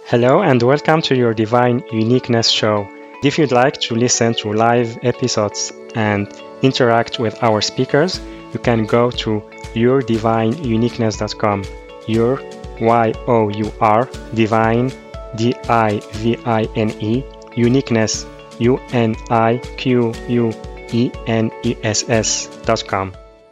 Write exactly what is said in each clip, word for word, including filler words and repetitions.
Hello and welcome to your Divine Uniqueness show. If you'd like to listen to live episodes and interact with our speakers, you can go to your divine uniqueness dot com. Your Y O U R Divine D I V I N E Uniqueness U N I Q U E N E S S dot com.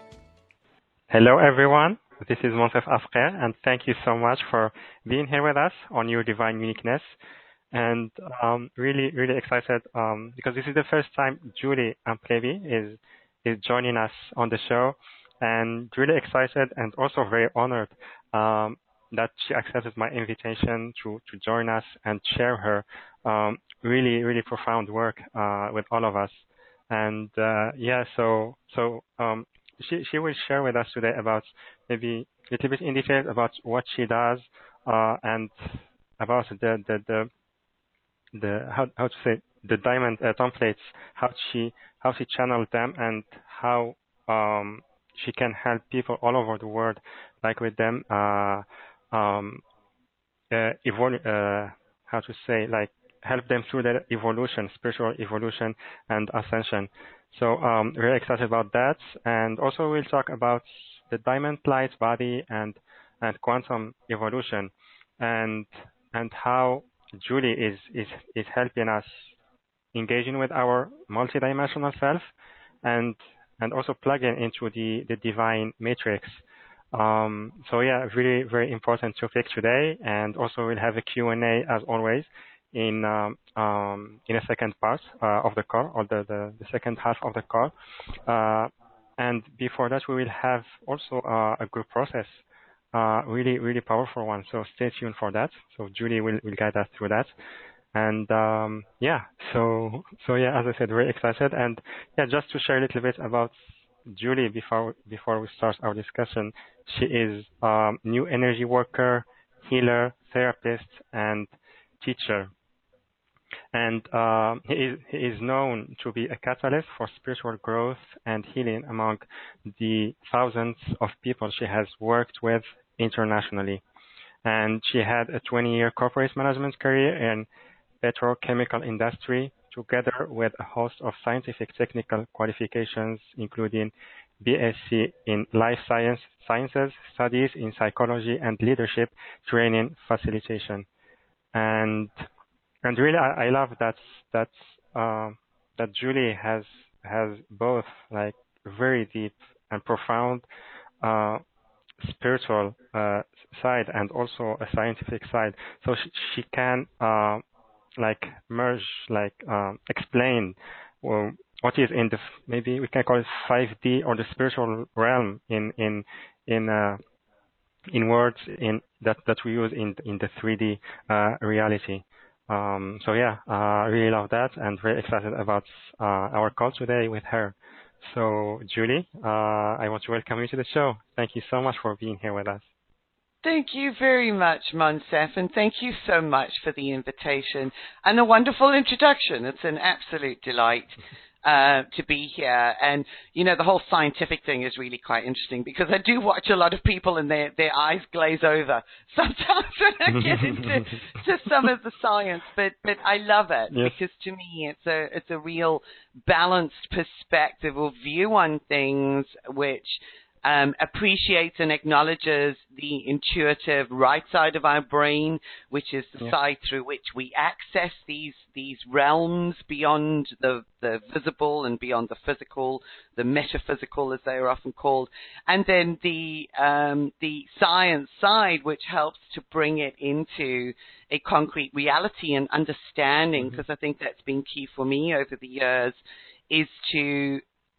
Hello everyone. This is Monsef Afker, and thank you so much for being here with us on Your Divine Uniqueness. And um, really, really excited um, because this is the first time Julie Amplevi is is joining us on the show, and really excited and also very honored um, that she accepted my invitation to to join us and share her um, really, really profound work uh, with all of us. And uh, yeah, so so. Um, She she will share with us today about maybe a little bit in detail about what she does uh, and about the the the, the how how to say the diamond uh, templates, how she how she channeled them and how um, she can help people all over the world, like with them uh, um, uh, evol- uh, how to say like help them through their evolution, spiritual evolution and ascension. So um, very excited about that, and also we'll talk about the diamond light body and and quantum evolution, and and how Julie is is is helping us engaging with our multidimensional self, and and also plugging into the the divine matrix. Um, so yeah, really very important topic today, and also we'll have a Q and A as always in um, um, in a second part uh, of the call, or the, the, the second half of the call. Uh, and before that, we will have also uh, a group process, uh, really, really powerful one. So stay tuned for that. So Julie will, will guide us through that. And um, yeah, so so yeah, as I said, very excited. And yeah, just to share a little bit about Julie before before we start our discussion, she is um, new energy worker, healer, therapist, and teacher. And uh, he, is, he is known to be a catalyst for spiritual growth and healing among the thousands of people she has worked with internationally. And she had a twenty-year corporate management career in petrochemical industry, together with a host of scientific technical qualifications, including B S c in Life Science Sciences, studies in psychology and leadership training facilitation. And and really, I, I love that that uh, that Julie has has both like very deep and profound uh, spiritual uh, side and also a scientific side. So she, she can uh, like merge, like um, explain well, what is in the maybe we can call it five D or the spiritual realm in in in uh, in words in that that we use in in the three D uh, reality. Um, so yeah, I uh, really love that and very excited about uh, our call today with her. So Julie, uh, I want to welcome you to the show. Thank you so much for being here with us. Thank you very much, Monsef, and thank you so much for the invitation and a wonderful introduction. It's an absolute delight uh, to be here. And, you know, the whole scientific thing is really quite interesting because I do watch a lot of people and their, their eyes glaze over sometimes when I get into to some of the science, but, but I love it yes. because to me it's a, it's a real balanced perspective or view on things which Um, appreciates and acknowledges the intuitive right side of our brain, which is the yeah. side through which we access these these realms beyond the, the visible and beyond the physical, the metaphysical as they are often called, and then the um, the science side, which helps to bring it into a concrete reality and understanding, because mm-hmm. I think that's been key for me over the years, is to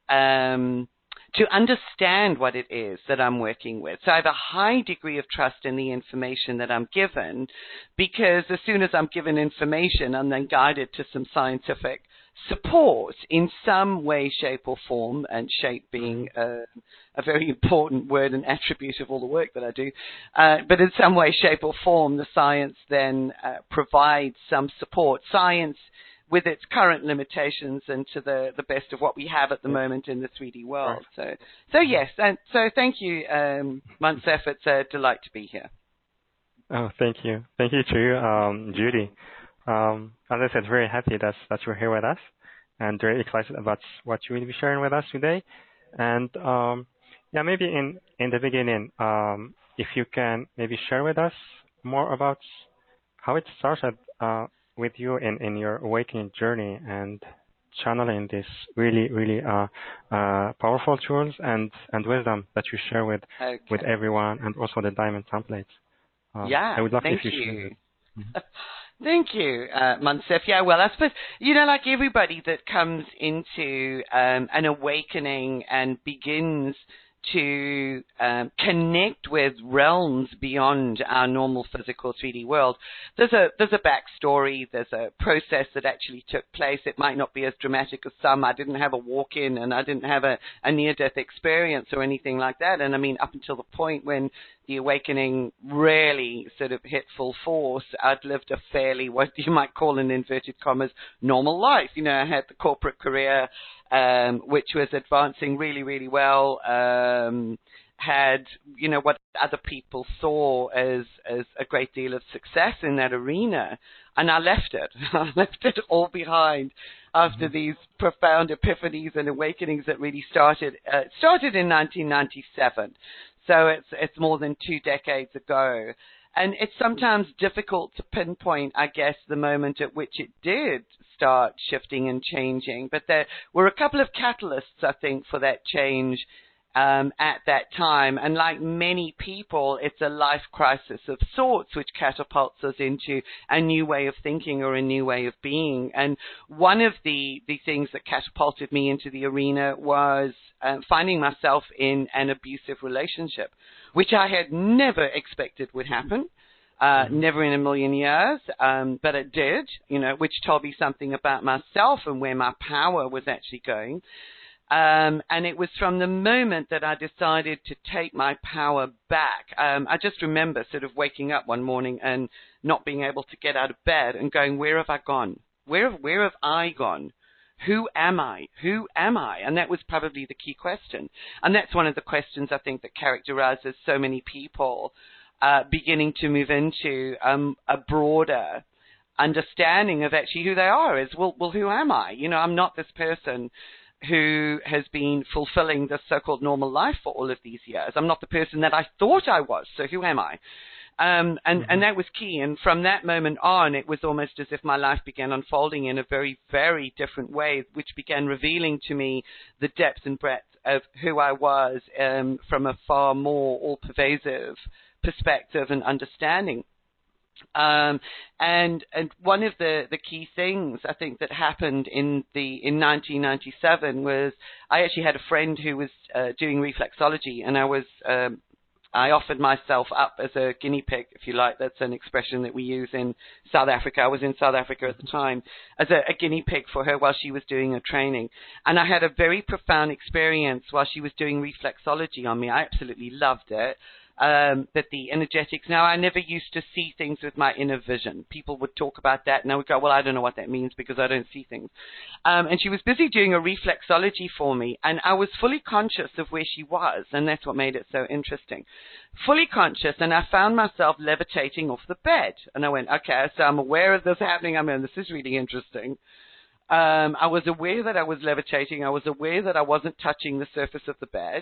um, to understand what it is that I'm working with. So I have a high degree of trust in the information that I'm given, because as soon as I'm given information, I'm then guided to some scientific support in some way, shape or form, and shape being uh, a very important word and attribute of all the work that I do. Uh, but in some way, shape or form, the science then uh, provides some support. Science with its current limitations and to the, the best of what we have at the moment in the three D world. So, so yes, and so thank you, um, Monsef. It's a delight to be here. Oh, thank you. Thank you to you, um, Judy. Um, as I said, very happy that, that you're here with us and very excited about what you will be sharing with us today. And um, yeah, maybe in, in the beginning, um, if you can maybe share with us more about how it started uh, with you in, in your awakening journey and channeling these really, really uh, uh, powerful tools and, and wisdom that you share with, Okay. with everyone, and also the diamond templates. Um, Yeah, I would love thank if you you. share it. Mhm. Thank you, uh, Monsef. Yeah, well, I suppose, you know, like everybody that comes into um, an awakening and begins to um, connect with realms beyond our normal physical three D world, there's a there's a backstory, there's a process that actually took place. It might not be as dramatic as some. I didn't have a walk-in and I didn't have a, a near-death experience or anything like that. And I mean, up until the point when the awakening really sort of hit full force, I'd lived a fairly, what you might call in inverted commas, normal life. You know, I had the corporate career, um, which was advancing really, really well, um, had, you know, what other people saw as, as a great deal of success in that arena. And I left it. I left it all behind after these profound epiphanies and awakenings that really started, uh, started in nineteen ninety-seven. So it's it's more than two decades ago. And it's sometimes difficult to pinpoint, I guess, the moment at which it did start shifting and changing. But there were a couple of catalysts, I think, for that change um, at that time. And like many people, it's a life crisis of sorts which catapults us into a new way of thinking or a new way of being. And one of the, the things that catapulted me into the arena was uh, finding myself in an abusive relationship, which I had never expected would happen. Uh, mm-hmm. Never in a million years, um, but it did, you know, which told me something about myself and where my power was actually going. Um, and it was from the moment that I decided to take my power back. Um, I just remember sort of waking up one morning and not being able to get out of bed and going, where have I gone? Where, where have I gone? Who am I? Who am I? And that was probably the key question. And that's one of the questions I think that characterizes so many people uh, beginning to move into um, a broader understanding of actually who they are is, well, well, who am I? You know, I'm not this person who has been fulfilling the so-called normal life for all of these years. I'm not the person that I thought I was, so who am I? Um, and, mm-hmm. and that was key. And from that moment on, it was almost as if my life began unfolding in a very, very different way, which began revealing to me the depth and breadth of who I was um, from a far more all-pervasive perspective and understanding. Um, and and one of the, the key things I think that happened in the in nineteen ninety-seven was I actually had a friend who was uh, doing reflexology, and I was um, I offered myself up as a guinea pig, if you like. That's an expression that we use in South Africa. I was in South Africa at the time as a, a guinea pig for her while she was doing her training. And I had a very profound experience while she was doing reflexology on me. I absolutely loved it. Um, but the energetics, now I never used to see things with my inner vision. People would talk about that and I would go, well, I don't know what that means because I don't see things. Um, and she was busy doing a reflexology for me, and I was fully conscious of where she was, and that's what made it so interesting. Fully conscious, and I found myself levitating off the bed. And I went, okay, so I'm aware of this happening. I mean, this is really interesting. Um, I was aware that I was levitating. I was aware that I wasn't touching the surface of the bed.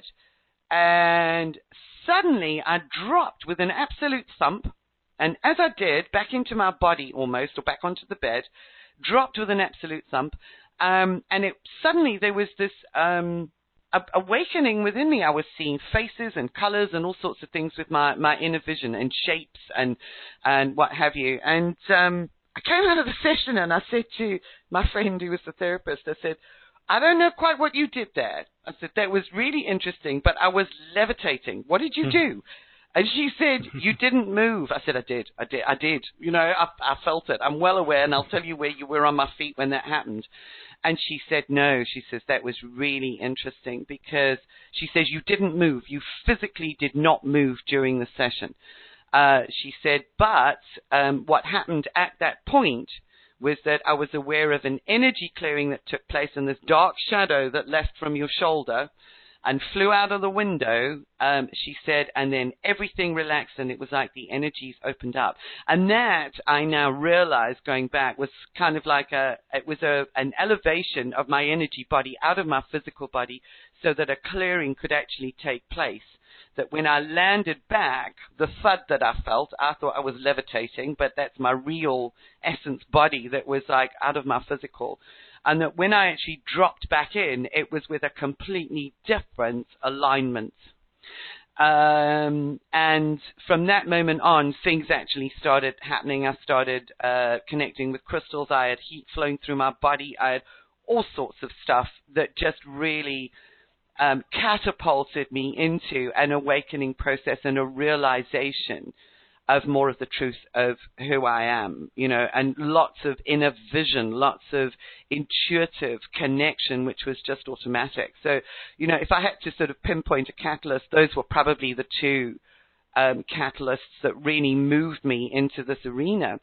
And suddenly I dropped with an absolute thump, and as I did, back into my body almost, or back onto the bed, dropped with an absolute thump, um, and it suddenly there was this um, a- awakening within me. I was seeing faces and colors and all sorts of things with my, my inner vision and shapes and and what have you. And um, I came out of the session and I said to my friend who was the therapist, I said, I don't know quite what you did there. I said, that was really interesting, but I was levitating. What did you do? And she said, you didn't move. I said, I did. I did. I did. You know, I, I felt it. I'm well aware, and I'll tell you where you were on my feet when that happened. And she said, no. She says, that was really interesting because she says, you didn't move. You physically did not move during the session. Uh, she said, but um, what happened at that point was that I was aware of an energy clearing that took place and this dark shadow that left from your shoulder and flew out of the window, um, she said, and then everything relaxed, and it was like the energies opened up. And that, I now realize, going back, was kind of like a, it was a, an elevation of my energy body out of my physical body so that a clearing could actually take place. That when I landed back, the thud that I felt, I thought I was levitating, but that's my real essence body that was like out of my physical. And that when I actually dropped back in, it was with a completely different alignment. Um, and from that moment on, things actually started happening. I started uh, connecting with crystals. I had heat flowing through my body. I had all sorts of stuff that just really um, catapulted me into an awakening process and a realization of more of the truth of who I am, you know, and lots of inner vision, lots of intuitive connection, which was just automatic. So, you know, if I had to sort of pinpoint a catalyst, those were probably the two um, catalysts that really moved me into this arena.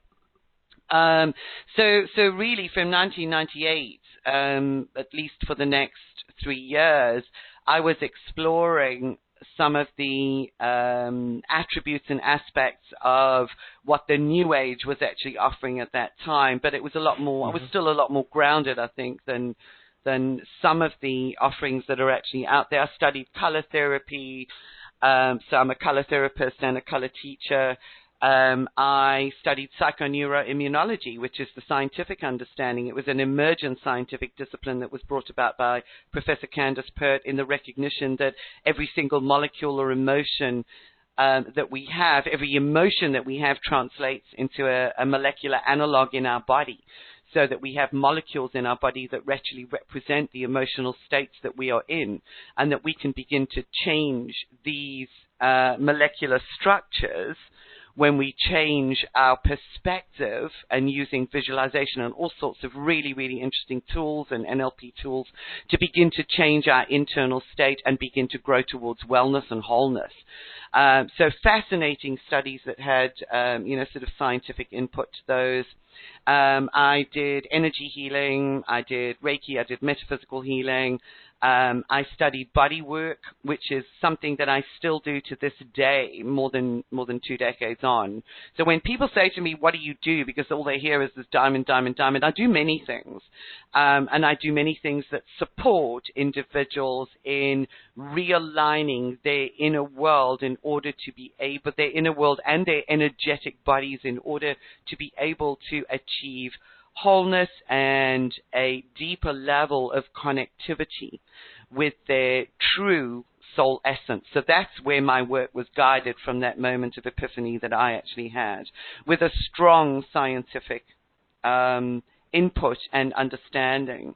Um, so, so really from nineteen ninety-eight, um, at least for the next three years, I was exploring some of the um, attributes and aspects of what the New Age was actually offering at that time, but it was a lot more, mm-hmm. I was still a lot more grounded, I think, than than some of the offerings that are actually out there. I studied color therapy, um, so I'm a color therapist and a color teacher. Um, I studied psychoneuroimmunology, which is the scientific understanding. It was an emergent scientific discipline that was brought about by Professor Candace Pert in the recognition that every single molecule or emotion um, that we have, every emotion that we have translates into a, a molecular analog in our body, so that we have molecules in our body that actually represent the emotional states that we are in, and that we can begin to change these uh, molecular structures when we change our perspective and using visualization and all sorts of really, really interesting tools and N L P tools to begin to change our internal state and begin to grow towards wellness and wholeness. Um, so fascinating studies that had, um, you know, sort of scientific input to those. Um, I did energy healing, I did Reiki, I did metaphysical healing. Um, I studied body work, which is something that I still do to this day, more than more than two decades on. So when people say to me, what do you do? Because all they hear is this diamond, diamond, diamond. I do many things. Um, and I do many things that support individuals in realigning their inner world in order to be able, their inner world and their energetic bodies in order to be able to achieve wholeness and a deeper level of connectivity with their true soul essence. So that's where my work was guided from that moment of epiphany that I actually had, with a strong scientific um, input and understanding.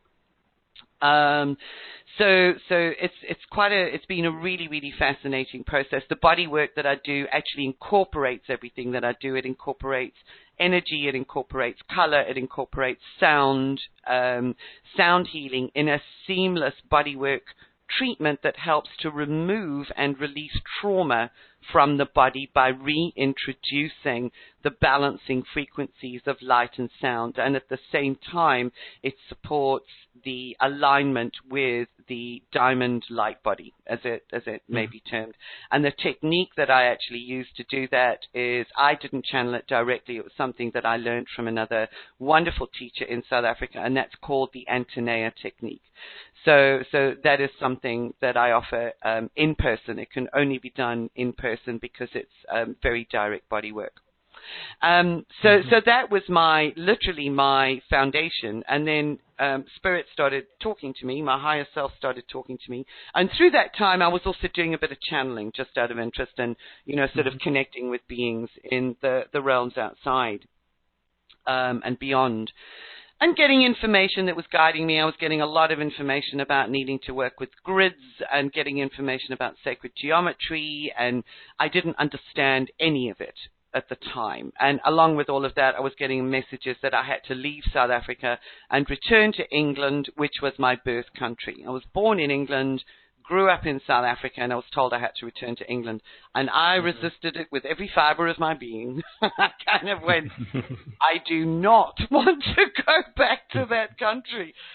Um, so, so it's it's quite a it's been a really really fascinating process. The body work that I do actually incorporates everything that I do. It incorporates energy, it incorporates color, it incorporates sound, um, sound healing in a seamless bodywork treatment that helps to remove and release trauma from the body by reintroducing the balancing frequencies of light and sound. And at the same time, it supports the alignment with the diamond light body, as it as it may be termed. And the technique that I actually use to do that is, I didn't channel it directly. It was something that I learned from another wonderful teacher in South Africa, and that's called the Antonia technique. So, so that is something that I offer um, in person. It can only be done in person because it's um, very direct body work. Um, so, mm-hmm. so that was my, literally my foundation. And then um, Spirit started talking to me. My higher self started talking to me. And through that time, I was also doing a bit of channeling just out of interest and, you know, sort mm-hmm. of connecting with beings in the, the realms outside um, and beyond. And getting information that was guiding me. I was getting a lot of information about needing to work with grids and getting information about sacred geometry, and I didn't understand any of it at the time. And along with all of that, I was getting messages that I had to leave South Africa and return to England, which was my birth country. I was born in England, grew up in South Africa, and I was told I had to return to England. And I mm-hmm. resisted it with every fiber of my being. I kind of went, I do not want to go back to that country,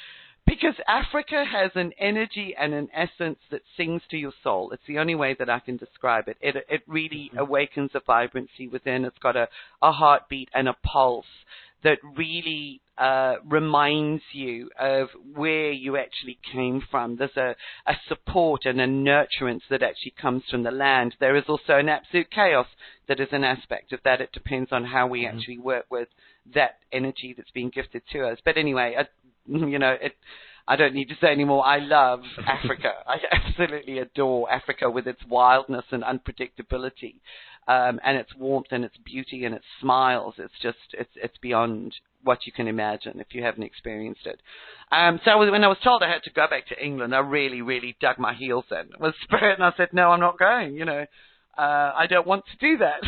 because Africa has an energy and an essence that sings to your soul. It's the only way that I can describe it. It, it really mm-hmm. awakens a vibrancy within. It's got a, a heartbeat and a pulse that really uh, reminds you of where you actually came from. There's a, a support and a nurturance that actually comes from the land. There is also an absolute chaos that is an aspect of that. It depends on how we mm-hmm. actually work with that energy that's being gifted to us. But anyway, I, you know, it, I don't need to say anymore. I love Africa. I absolutely adore Africa with its wildness and unpredictability. Um, and its warmth and its beauty and its smiles. It's just, it's it's beyond what you can imagine if you haven't experienced it. Um, so when I was told I had to go back to England, I really, really dug my heels in with Spirit, and I said, no, I'm not going, you know. Uh, I don't want to do that.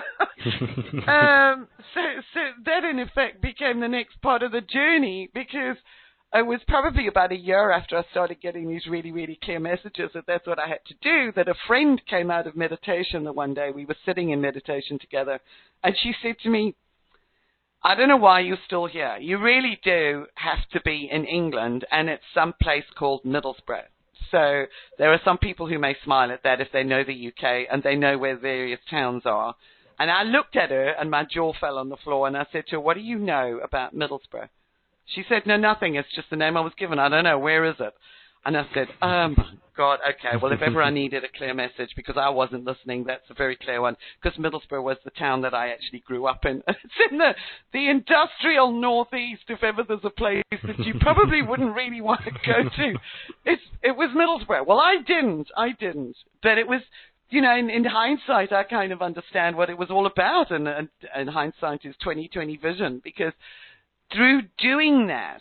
um, so, so that, in effect, became the next part of the journey, because it was probably about a year after I started getting these really, really clear messages that that's what I had to do, that a friend came out of meditation the one day. We were sitting in meditation together, and she said to me, I don't know why you're still here. You really do have to be in England, and it's some place called Middlesbrough. So there are some people who may smile at that if they know the U K and they know where various towns are. And I looked at her, and my jaw fell on the floor, and I said to her, what do you know about Middlesbrough? She said, no, nothing. It's just the name I was given. I don't know. Where is it? And I said, oh, my God, okay. Well, if ever I needed a clear message, because I wasn't listening, that's a very clear one, because Middlesbrough was the town that I actually grew up in. It's in the, the industrial northeast, if ever there's a place that you probably wouldn't really want to go to. It's, it was Middlesbrough. Well, I didn't. I didn't. But it was... You know, in, in hindsight, I kind of understand what it was all about, and, and, and hindsight is twenty twenty vision, because through doing that,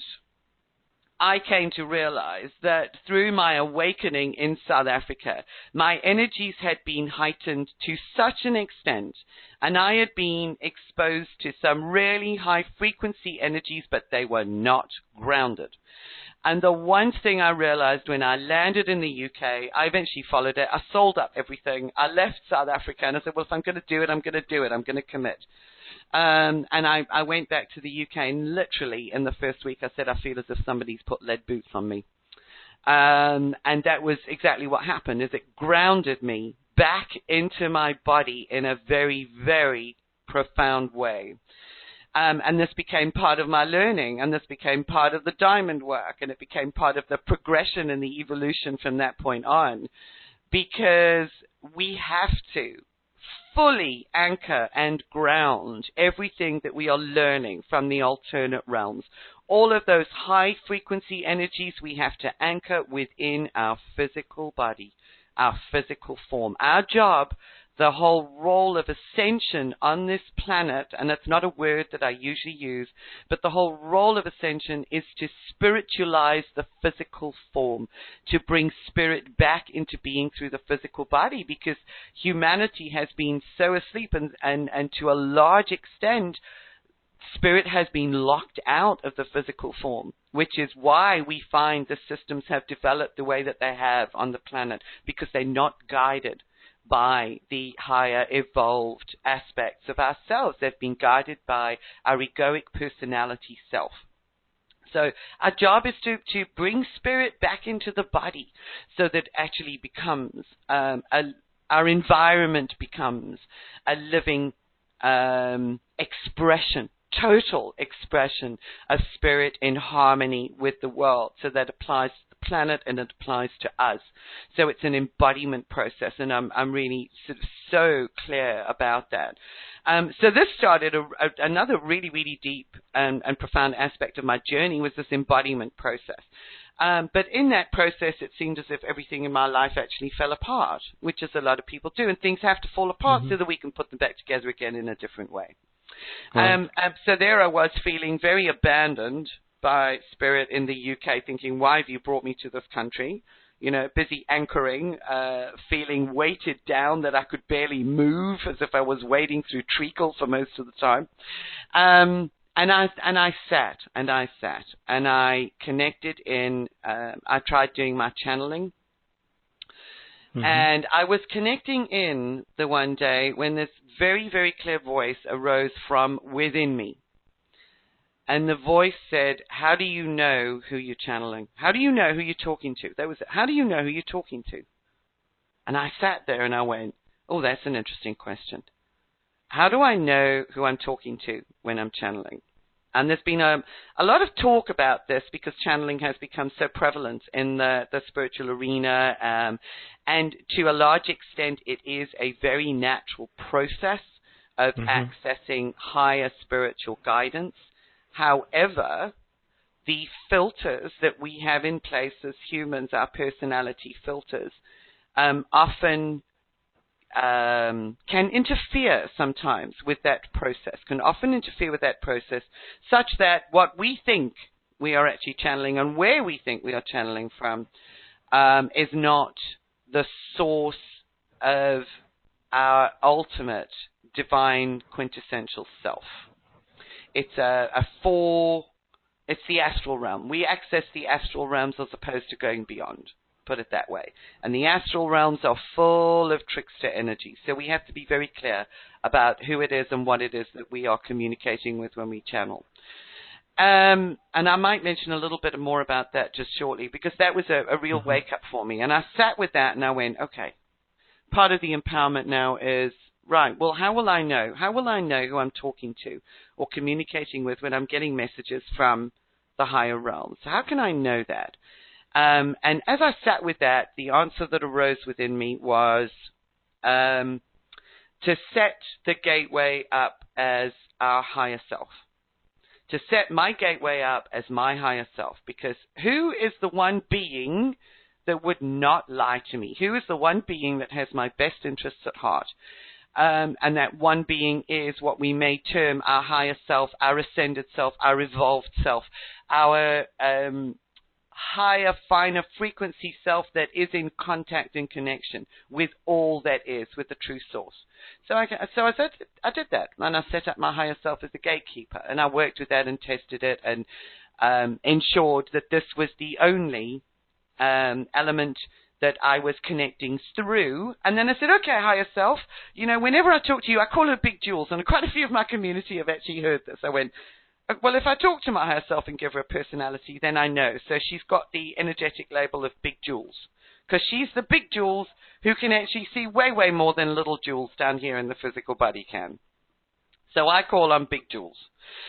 I came to realize that through my awakening in South Africa, my energies had been heightened to such an extent, and I had been exposed to some really high frequency energies, but they were not grounded. And the one thing I realized when I landed in the U K, I eventually followed it. I sold up everything. I left South Africa, and I said, well, if I'm going to do it, I'm going to do it. I'm going to commit. Um, and I, I went back to the U K, and literally in the first week, I said, I feel as if somebody's put lead boots on me. Um, and that was exactly what happened, is it grounded me back into my body in a very, very profound way. Um, and this became part of my learning, and this became part of the diamond work, and it became part of the progression and the evolution from that point on, because we have to fully anchor and ground everything that we are learning from the alternate realms. All of those high frequency energies we have to anchor within our physical body, our physical form. Our job, the whole role of ascension on this planet, and that's not a word that I usually use, but the whole role of ascension is to spiritualize the physical form, to bring spirit back into being through the physical body, because humanity has been so asleep, and, and, and to a large extent, spirit has been locked out of the physical form, which is why we find the systems have developed the way that they have on the planet, because they're not guided by the higher evolved aspects of ourselves. They've been guided by our egoic personality self. So our job is to, to bring spirit back into the body, so that actually becomes, um, a, our environment becomes a living um, expression, total expression of spirit in harmony with the world. So that applies planet and it applies to us. So it's an embodiment process, and I'm I'm really sort of so clear about that. Um, so this started a, a, another really, really deep and, and profound aspect of my journey, was this embodiment process. Um, but in that process, it seemed as if everything in my life actually fell apart, which is a lot of people do, and things have to fall apart mm-hmm. so that we can put them back together again in a different way. Right. Um, um, so there I was, feeling very abandoned by spirit in the U K, thinking, why have you brought me to this country? You know, busy anchoring, uh, feeling weighted down that I could barely move, as if I was wading through treacle for most of the time. Um, and I and I sat and I sat and I connected in. Uh, I tried doing my channeling. Mm-hmm. And I was connecting in the one day when this very, very clear voice arose from within me. And the voice said, how do you know who you're channeling? How do you know who you're talking to? That was it. How do you know who you're talking to? And I sat there and I went, oh, that's an interesting question. How do I know who I'm talking to when I'm channeling? And there's been a, a lot of talk about this because channeling has become so prevalent in the, the spiritual arena. Um, and to a large extent, it is a very natural process of mm-hmm. accessing higher spiritual guidance. However, the filters that we have in place as humans, our personality filters, um, often um, can interfere sometimes with that process, can often interfere with that process, such that what we think we are actually channeling and where we think we are channeling from um, is not the source of our ultimate divine quintessential self. It's a, a four, it's the astral realm. We access the astral realms as opposed to going beyond, put it that way. And the astral realms are full of trickster energy. So we have to be very clear about who it is and what it is that we are communicating with when we channel. Um, and I might mention a little bit more about that just shortly, because that was a, a real mm-hmm. wake-up for me. And I sat with that and I went, okay, part of the empowerment now is, right, well, how will I know? How will I know who I'm talking to or communicating with when I'm getting messages from the higher realms? How can I know that? Um, and as I sat with that, the answer that arose within me was um, to set the gateway up as our higher self. To set my gateway up as my higher self. Because who is the one being that would not lie to me? Who is the one being that has my best interests at heart? Um, and that one being is what we may term our higher self, our ascended self, our evolved self, our um, higher, finer frequency self that is in contact and connection with all that is, with the true source. So I, so I, said, I did that, and I set up my higher self as a gatekeeper, and I worked with that and tested it and um, ensured that this was the only um, element that I was connecting through. And then I said, okay, higher self, you know, whenever I talk to you, I call her Big Jules, and quite a few of my community have actually heard this. I went, well, if I talk to my higher self and give her a personality, then I know. So she's got the energetic label of Big Jules, because she's the Big Jules who can actually see way, way more than little Jules down here in the physical body can. So I call on Big Jules.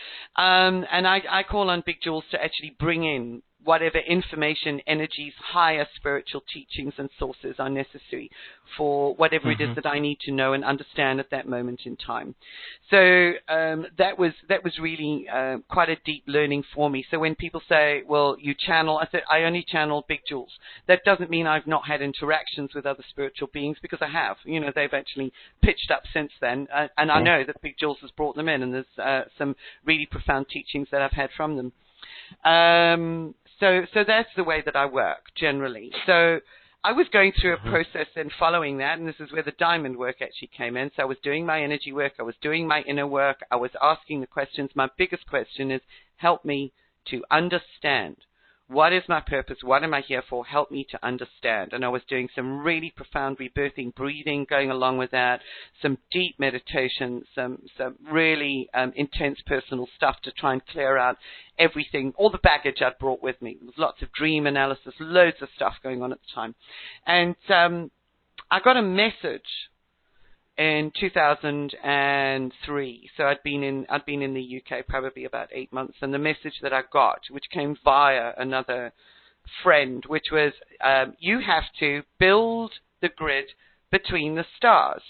Um, and I, I call on Big Jules to actually bring in whatever information, energies, higher spiritual teachings and sources are necessary for whatever mm-hmm. it is that I need to know and understand at that moment in time. So um, that was that was really uh, quite a deep learning for me. So when people say, well, you channel, I said, I only channel Big Jules. That doesn't mean I've not had interactions with other spiritual beings, because I have. You know, they've actually pitched up since then. Uh, and I know that Big Jules has brought them in, and there's uh, some really profound teachings that I've had from them. Um, so, so that's the way that I work generally. So I was going through a process and following that, and this is where the diamond work actually came in. So I was doing my energy work. I was doing my inner work. I was asking the questions. My biggest question is, help me to understand. What is my purpose? What am I here for? Help me to understand. And I was doing some really profound rebirthing breathing going along with that, some deep meditation, some, some really um, intense personal stuff to try and clear out everything, all the baggage I'd brought with me. There was lots of dream analysis, loads of stuff going on at the time. And um, I got a message in two thousand three. So I'd been in I'd been in the U K probably about eight months, and the message that I got, which came via another friend, which was, um, you have to build the grid between the stars.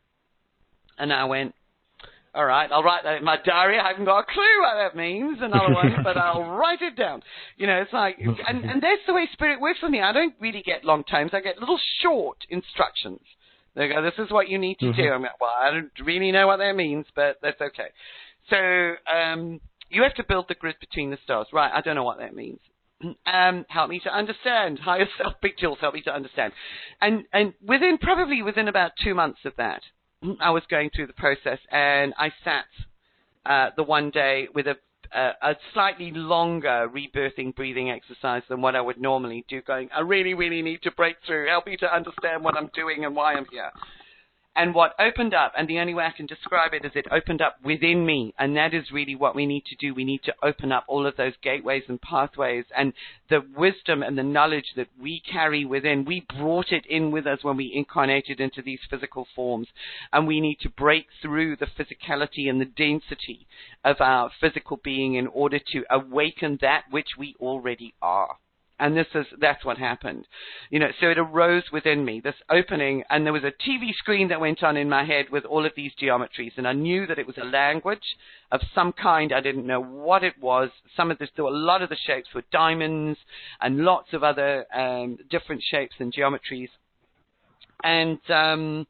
And I went, all right, I'll write that in my diary. I haven't got a clue what that means, another one, but I'll write it down. You know, it's like, and, and that's the way spirit works for me. I don't really get long times. I get little short instructions. They go, this is what you need to mm-hmm. do. I'm like, well, I don't really know what that means, but that's okay. So um, you have to build the grid between the stars. Right, I don't know what that means. Um, help me to understand. Higher self, Big Jules, help me to understand. And and within, probably within about two months of that, I was going through the process, and I sat uh, the one day with a Uh, a slightly longer rebirthing breathing exercise than what I would normally do, going, I really, really need to break through. Help me to understand what I'm doing and why I'm here. And what opened up, and the only way I can describe it is it opened up within me. And that is really what we need to do. We need to open up all of those gateways and pathways. And the wisdom and the knowledge that we carry within, we brought it in with us when we incarnated into these physical forms. And we need to break through the physicality and the density of our physical being in order to awaken that which we already are. And this is, that's what happened. You know, so it arose within me, this opening, and there was a T V screen that went on in my head with all of these geometries, and I knew that it was a language of some kind. I didn't know what it was. Some of this, there were a lot of the shapes were diamonds and lots of other um, different shapes and geometries. And um,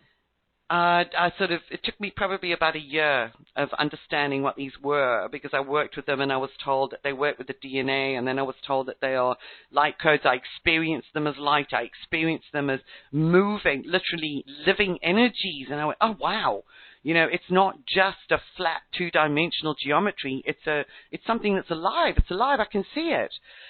Uh, I sort of, it took me probably about a year of understanding what these were, because I worked with them and I was told that they work with the D N A, and then I was told that they are light codes. I experienced them as light. I experienced them as moving, literally living energies. And I went, oh, wow. You know, it's not just a flat two-dimensional geometry. It's a, it's something that's alive. It's alive. I can see it.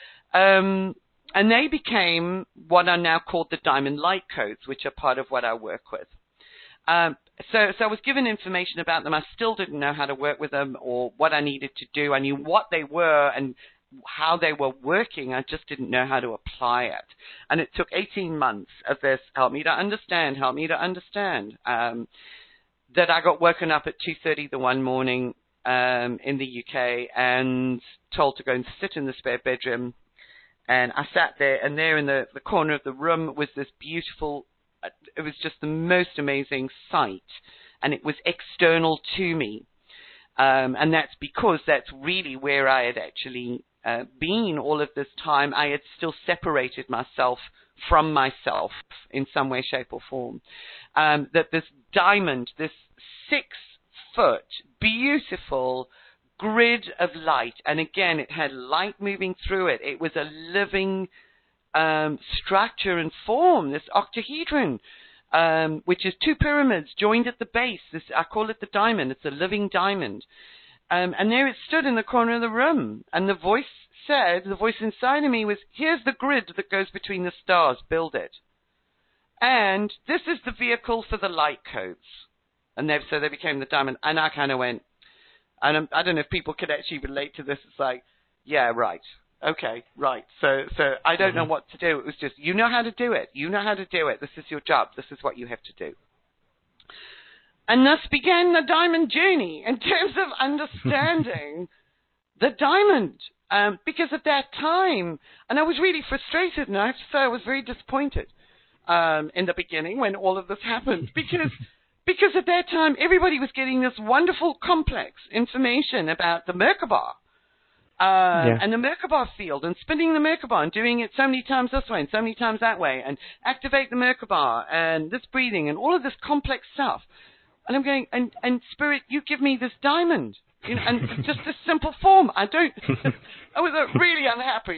Um, and they became what are now called the Diamond Light Codes, which are part of what I work with. Um, so, so I was given information about them. I still didn't know how to work with them or what I needed to do. I knew what they were and how they were working. I just didn't know how to apply it. And it took eighteen months of this, help me to understand, help me to understand, um, that I got woken up at two thirty the one morning um, in the U K and told to go and sit in the spare bedroom. And I sat there, and there in the, the corner of the room was this beautiful, it was just the most amazing sight, and it was external to me. Um, and that's because that's really where I had actually uh, been all of this time. I had still separated myself from myself in some way, shape, or form. Um, that this diamond, this six-foot, beautiful grid of light, and again, it had light moving through it. It was a living Um, structure and form, this octahedron, um, which is two pyramids joined at the base. This, I call it the diamond. It's a living diamond. Um, and there it stood in the corner of the room. And the voice said, the voice inside of me was, here's the grid that goes between the stars. Build it. And this is the vehicle for the light codes. And they, so they became the diamond. And I kind of went, and I'm, I don't know if people could actually relate to this. It's like, yeah, right. Okay, right. So, so I don't mm-hmm. know what to do. It was just, you know how to do it. You know how to do it. This is your job. This is what you have to do. And thus began the diamond journey in terms of understanding the diamond. Um, because at that time, and I was really frustrated, and I have to say I was very disappointed um, in the beginning when all of this happened, because because at that time everybody was getting this wonderful, complex information about the Merkaba. Uh, yeah. And the Merkaba field, and spinning the Merkaba, and doing it so many times this way and so many times that way, and activate the Merkaba, and this breathing, and all of this complex stuff. And I'm going, and, and Spirit, you give me this diamond, you know, and just this simple form. I don't, I was uh, really unhappy.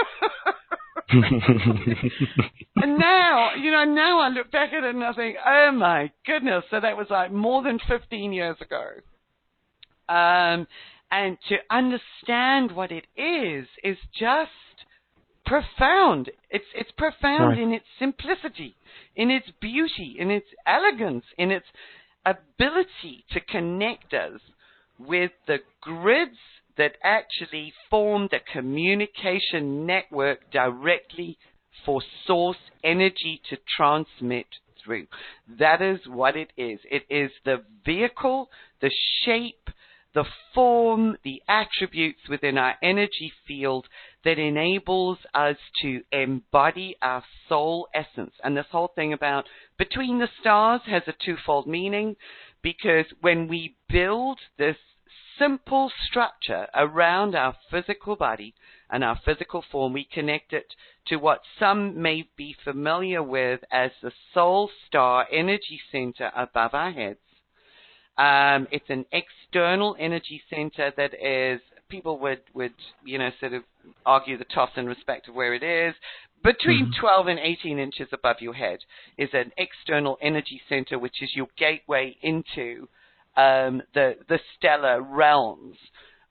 And now, you know, now I look back at it and I think, oh my goodness, so that was like more than fifteen years ago. Um, And to understand what it is, is just profound. It's, it's profound right. in its simplicity, in its beauty, in its elegance, in its ability to connect us with the grids that actually form the communication network directly for source energy to transmit through. That is what it is. It is the vehicle, the shape, the form, the attributes within our energy field that enables us to embody our soul essence. And this whole thing about between the stars has a twofold meaning, because when we build this simple structure around our physical body and our physical form, we connect it to what some may be familiar with as the soul star energy center above our heads. Um, it's an external energy center that is, people would, would, you know, sort of argue the toss in respect of where it is. Between mm-hmm. twelve and eighteen inches above your head is an external energy center, which is your gateway into um, the, the stellar realms.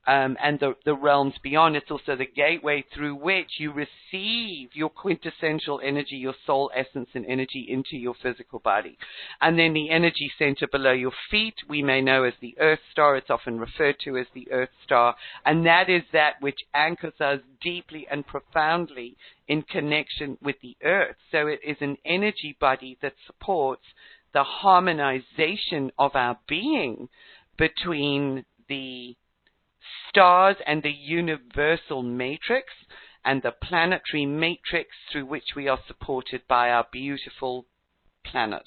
um, and the, the realms beyond. It's also the gateway through which you receive your quintessential energy, your soul essence and energy into your physical body. And then the energy center below your feet, we may know as the Earth Star. It's often referred to as the Earth Star. And that is that which anchors us deeply and profoundly in connection with the Earth. So it is an energy body that supports the harmonization of our being between the stars and the universal matrix and the planetary matrix through which we are supported by our beautiful planet.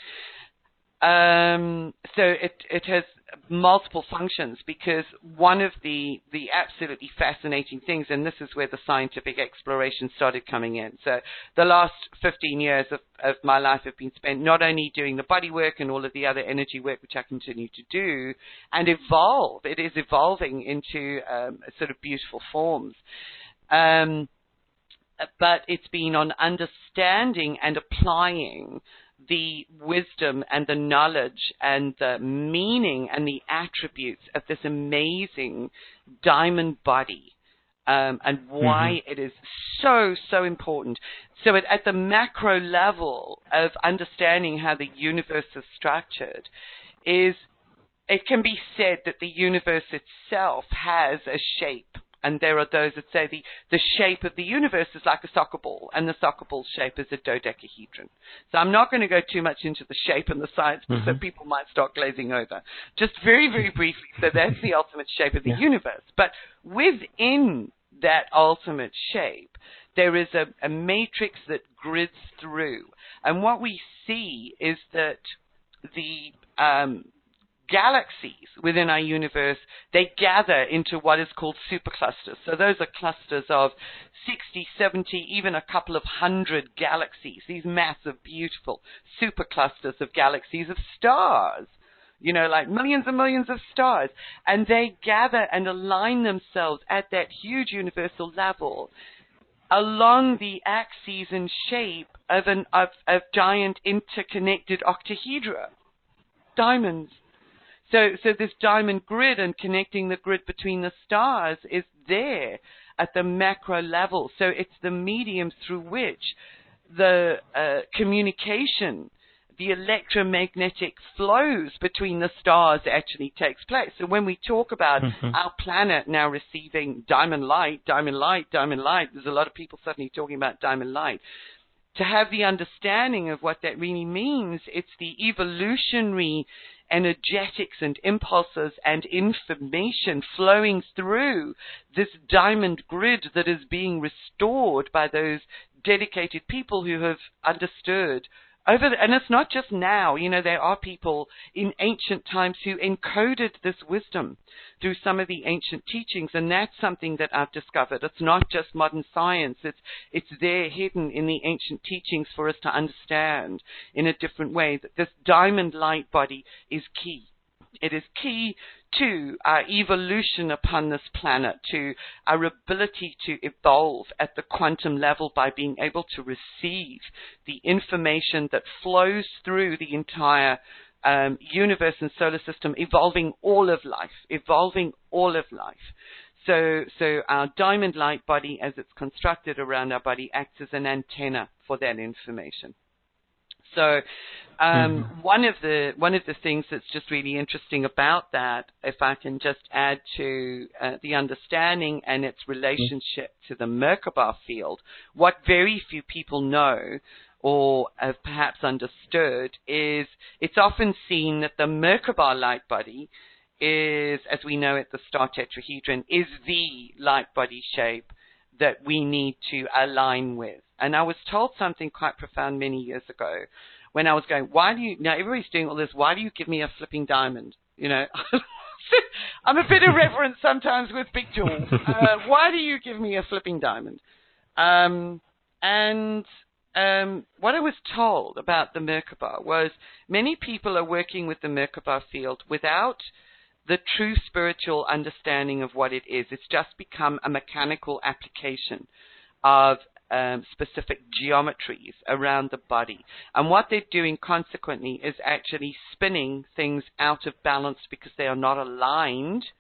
Um, so it, it has multiple functions, because one of the, the absolutely fascinating things, and this is where the scientific exploration started coming in. So the last fifteen years of, of my life have been spent not only doing the body work and all of the other energy work, which I continue to do, and evolve. It is evolving into um, sort of beautiful forms. Um, but it's been on understanding and applying the wisdom and the knowledge and the meaning and the attributes of this amazing diamond body, um, and why mm-hmm. it is so, so important. So it, at the macro level of understanding how the universe is structured, is it can be said that the universe itself has a shape. And there are those that say the, the shape of the universe is like a soccer ball, and the soccer ball shape is a dodecahedron. So I'm not going to go too much into the shape and the science, because mm-hmm. people might start glazing over. Just very, very briefly, so that's the ultimate shape of the yeah. universe. But within that ultimate shape, there is a, a matrix that grids through. And what we see is that the um, galaxies within our universe, they gather into what is called superclusters. So those are clusters of sixty, seventy, even a couple of hundred galaxies, these massive, beautiful superclusters of galaxies of stars, you know, like millions and millions of stars. And they gather and align themselves at that huge universal level along the axes and shape of an of, of giant interconnected octahedra, diamonds. So, so this diamond grid and connecting the grid between the stars is there at the macro level. So it's the medium through which the uh, communication, the electromagnetic flows between the stars actually takes place. So when we talk about mm-hmm. our planet now receiving diamond light, diamond light, diamond light, there's a lot of people suddenly talking about diamond light. To have the understanding of what that really means, it's the evolutionary energetics and impulses and information flowing through this diamond grid that is being restored by those dedicated people who have understood over the, and it's not just now, you know, there are people in ancient times who encoded this wisdom through some of the ancient teachings, and that's something that I've discovered. It's not just modern science, it's it's there hidden in the ancient teachings for us to understand in a different way that this diamond light body is key. It is key to our evolution upon this planet, to our ability to evolve at the quantum level by being able to receive the information that flows through the entire um, universe and solar system, evolving all of life, evolving all of life. So, so our diamond light body, as it's constructed around our body, acts as an antenna for that information. So um, mm-hmm. one of the one of the things that's just really interesting about that, if I can just add to uh, the understanding and its relationship to the Merkaba field, what very few people know or have perhaps understood is it's often seen that the Merkaba light body is, as we know it, the star tetrahedron, is the light body shape that we need to align with. And I was told something quite profound many years ago when I was going, why do you, now everybody's doing all this, why do you give me a flipping diamond? You know, I'm a bit irreverent sometimes with big tools. Uh, why do you give me a flipping diamond? Um, and um, what I was told about the Merkaba was many people are working with the Merkaba field without the true spiritual understanding of what it is. It's just become a mechanical application of um, specific geometries around the body. And what they're doing consequently is actually spinning things out of balance because they are not aligned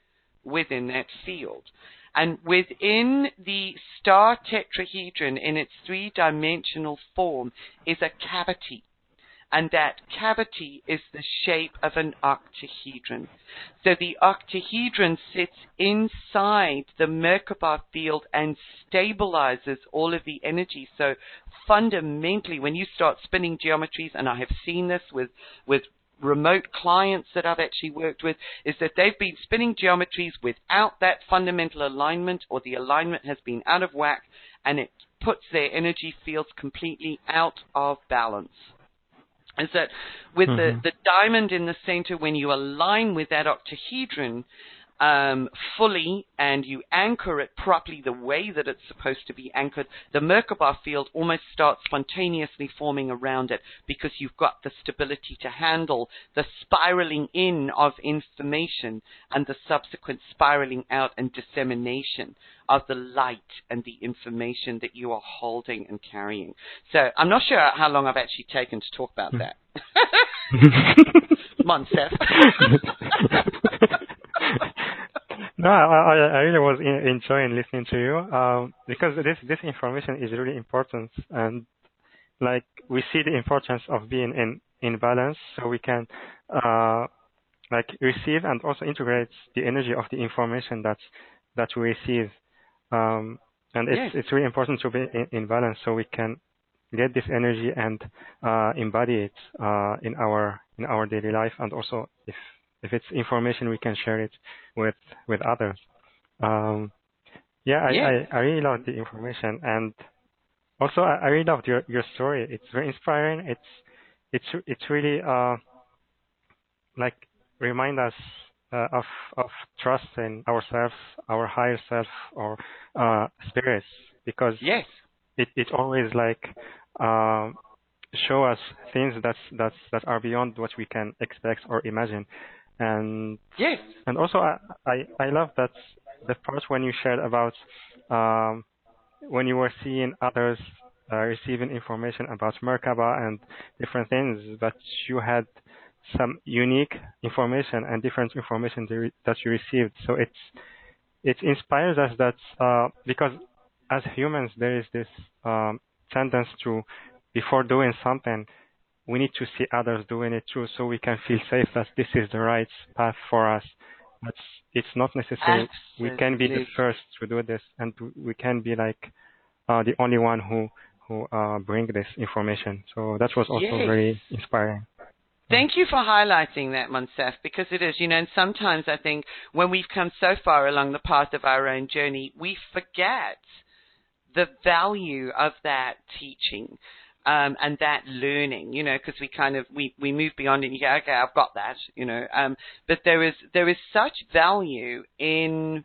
within that field. And within the star tetrahedron in its three-dimensional form is a cavity. And that cavity is the shape of an octahedron. So the octahedron sits inside the Merkaba field and stabilizes all of the energy. So fundamentally, when you start spinning geometries, and I have seen this with, with remote clients that I've actually worked with, is that they've been spinning geometries without that fundamental alignment, or the alignment has been out of whack, and it puts their energy fields completely out of balance. Is that with mm-hmm. the, the diamond in the center, when you align with that octahedron um, fully and you anchor it properly the way that it's supposed to be anchored, the Merkaba field almost starts spontaneously forming around it, because you've got the stability to handle the spiraling in of information and the subsequent spiraling out and dissemination of the light and the information that you are holding and carrying. So I'm not sure how long I've actually taken to talk about that. Monsef. No, I, I really was in, enjoying listening to you, um, because this, this information is really important, and like we see the importance of being in, in balance, so we can uh, like receive and also integrate the energy of the information that that we receive, um, and it's yes. it's really important to be in, in balance, so we can get this energy and uh, embody it uh, in our in our daily life, and also if If it's information, we can share it with with others. Um, yeah, I, yeah. I, I really love the information, and also I, I really loved your, your story. It's very inspiring. It's it's it's really uh, like remind us uh, of of trust in ourselves, our higher self, or uh, spirits, because yes, it it always like um, show us things that's that's that are beyond what we can expect or imagine. And yes, and also I, I I love that the part when you shared about um, when you were seeing others uh, receiving information about Merkaba and different things, that you had some unique information and different information that you received. So it's it inspires us that uh, because as humans there is this um, tendency to, before doing something, we need to see others doing it too, so we can feel safe that this is the right path for us. But it's not necessary. Absolutely. We can be the first to do this, and we can be like uh, the only one who who uh, bring this information. So that was also yes. very inspiring. Thank you for highlighting that, Monsef, because it is, you know, and sometimes I think when we've come so far along the path of our own journey, we forget the value of that teaching. Um, and that learning, you know, because we kind of, we, we move beyond it and you go, okay, I've got that, you know, um, but there is, there is such value in,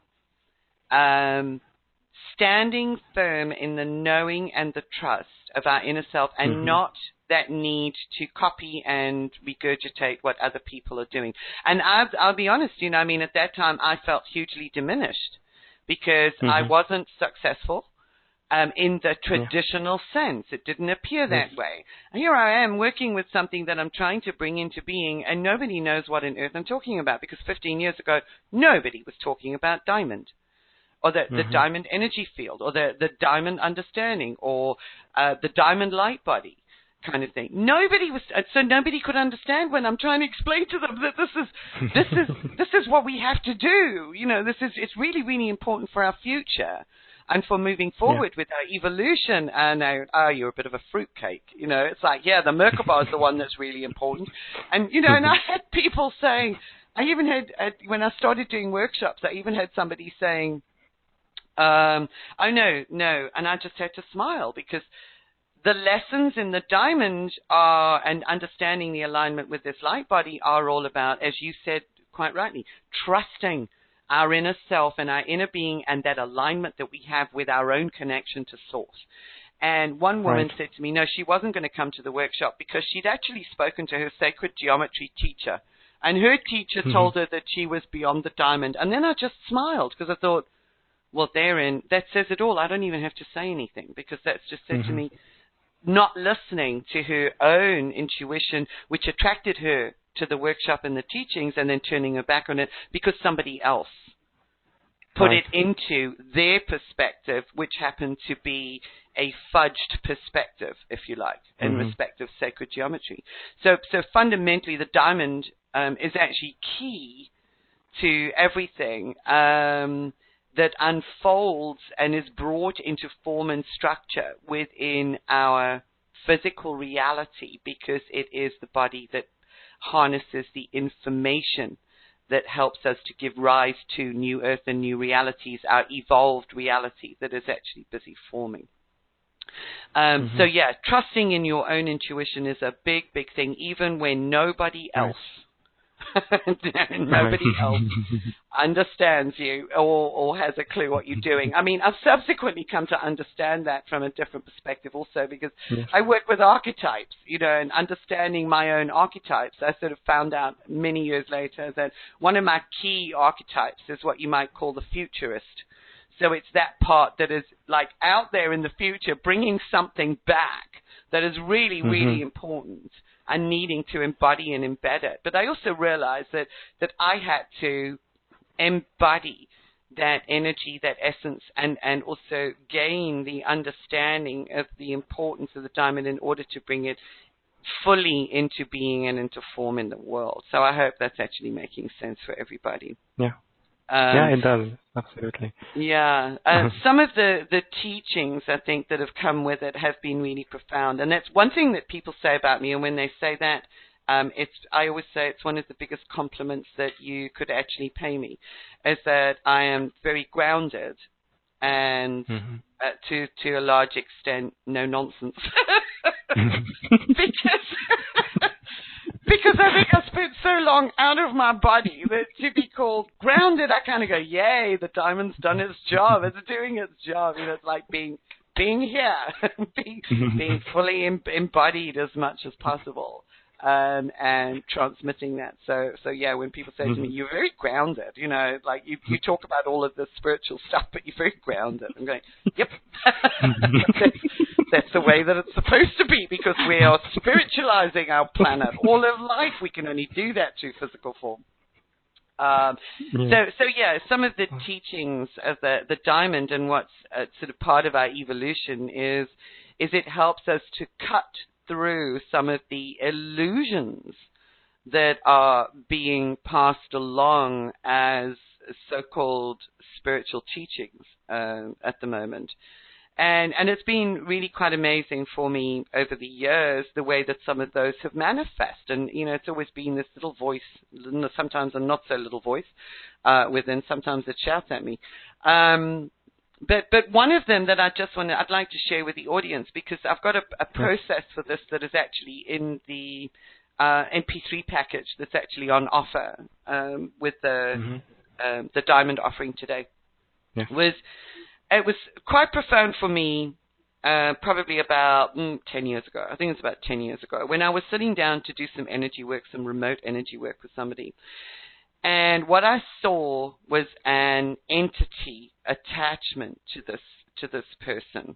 um, standing firm in the knowing and the trust of our inner self, and mm-hmm. not that need to copy and regurgitate what other people are doing. And I'll, I'll be honest, you know, I mean, at that time I felt hugely diminished because mm-hmm. I wasn't successful. Um, in the traditional yeah. sense. It didn't appear that yes. way. And here I am working with something that I'm trying to bring into being, and nobody knows what on earth I'm talking about, because fifteen years ago, nobody was talking about diamond, or the, mm-hmm. the diamond energy field, or the, the diamond understanding, or uh, the diamond light body kind of thing. Nobody was, so nobody could understand when I'm trying to explain to them that this is, this is, this is what we have to do. You know, this is, it's really, really important for our future. And for moving forward yeah. with our evolution, and uh, oh, you're a bit of a fruitcake. You know, it's like, yeah, the Merkaba is the one that's really important. And, you know, and I had people saying, I even had, uh, when I started doing workshops, I even had somebody saying, um, oh, no, no. And I just had to smile, because the lessons in the diamond are, and understanding the alignment with this light body are all about, as you said quite rightly, trusting our inner self and our inner being, and that alignment that we have with our own connection to source. And one woman right. said to me, no, she wasn't going to come to the workshop because she'd actually spoken to her sacred geometry teacher. And her teacher mm-hmm. told her that she was beyond the diamond. And then I just smiled, because I thought, well, therein, that says it all. I don't even have to say anything, because that's just said mm-hmm. to me, not listening to her own intuition, which attracted her to the workshop and the teachings, and then turning her back on it because somebody else put right. it into their perspective, which happened to be a fudged perspective, if you like, in mm-hmm. respect of sacred geometry. So, so fundamentally, the diamond um, is actually key to everything um, that unfolds and is brought into form and structure within our physical reality, because it is the body that harnesses the information that helps us to give rise to new earth and new realities, our evolved reality that is actually busy forming. Um, mm-hmm. So yeah, trusting in your own intuition is a big, big thing, even when nobody else, nobody else understands you or, or has a clue what you're doing. I mean, I've subsequently come to understand that from a different perspective also, because yes. I work with archetypes, you know, and understanding my own archetypes. I sort of found out many years later that one of my key archetypes is what you might call the futurist. So it's that part that is like out there in the future, bringing something back that is really, really mm-hmm. important and needing to embody and embed it. But I also realized that, that I had to embody that energy, that essence, and, and also gain the understanding of the importance of the diamond in order to bring it fully into being and into form in the world. So I hope that's actually making sense for everybody. Yeah. Um, yeah, it does. Absolutely. Yeah. Uh, some of the, the teachings, I think, that have come with it have been really profound. And that's one thing that people say about me. And when they say that, um, it's I always say it's one of the biggest compliments that you could actually pay me, is that I am very grounded and mm-hmm. uh, to, to a large extent, no nonsense. because... Because I think I spent so long out of my body that to be called grounded, I kind of go, yay, the diamond's done its job. It's doing its job. You know, it's like being being here, being, being fully em- embodied as much as possible, um, and transmitting that. So, so yeah, when people say to me, you're very grounded, you know, like you, you talk about all of this spiritual stuff, but you're very grounded. I'm going, yep. that's, that's the way that it's supposed to be, because we are spiritualizing our planet. All of life, we can only do that through physical form. Um, yeah. So, so yeah, some of the teachings of the, the diamond and what's uh, sort of part of our evolution is, is it helps us to cut through some of the illusions that are being passed along as so-called spiritual teachings uh, at the moment. And, and it's been really quite amazing for me over the years, the way that some of those have manifested. And, you know, it's always been this little voice, sometimes a not so little voice uh, within, sometimes it shouts at me. Um, but, but one of them that I just want to, I'd like to share with the audience, because I've got a, a process for this that is actually in the uh, M P three package that's actually on offer um, with the, mm-hmm. um, the diamond offering today. Yeah. Was... It was quite profound for me uh, probably about mm, ten years ago. I think it's about ten years ago, when I was sitting down to do some energy work, some remote energy work with somebody. And what I saw was an entity attachment to this to this person.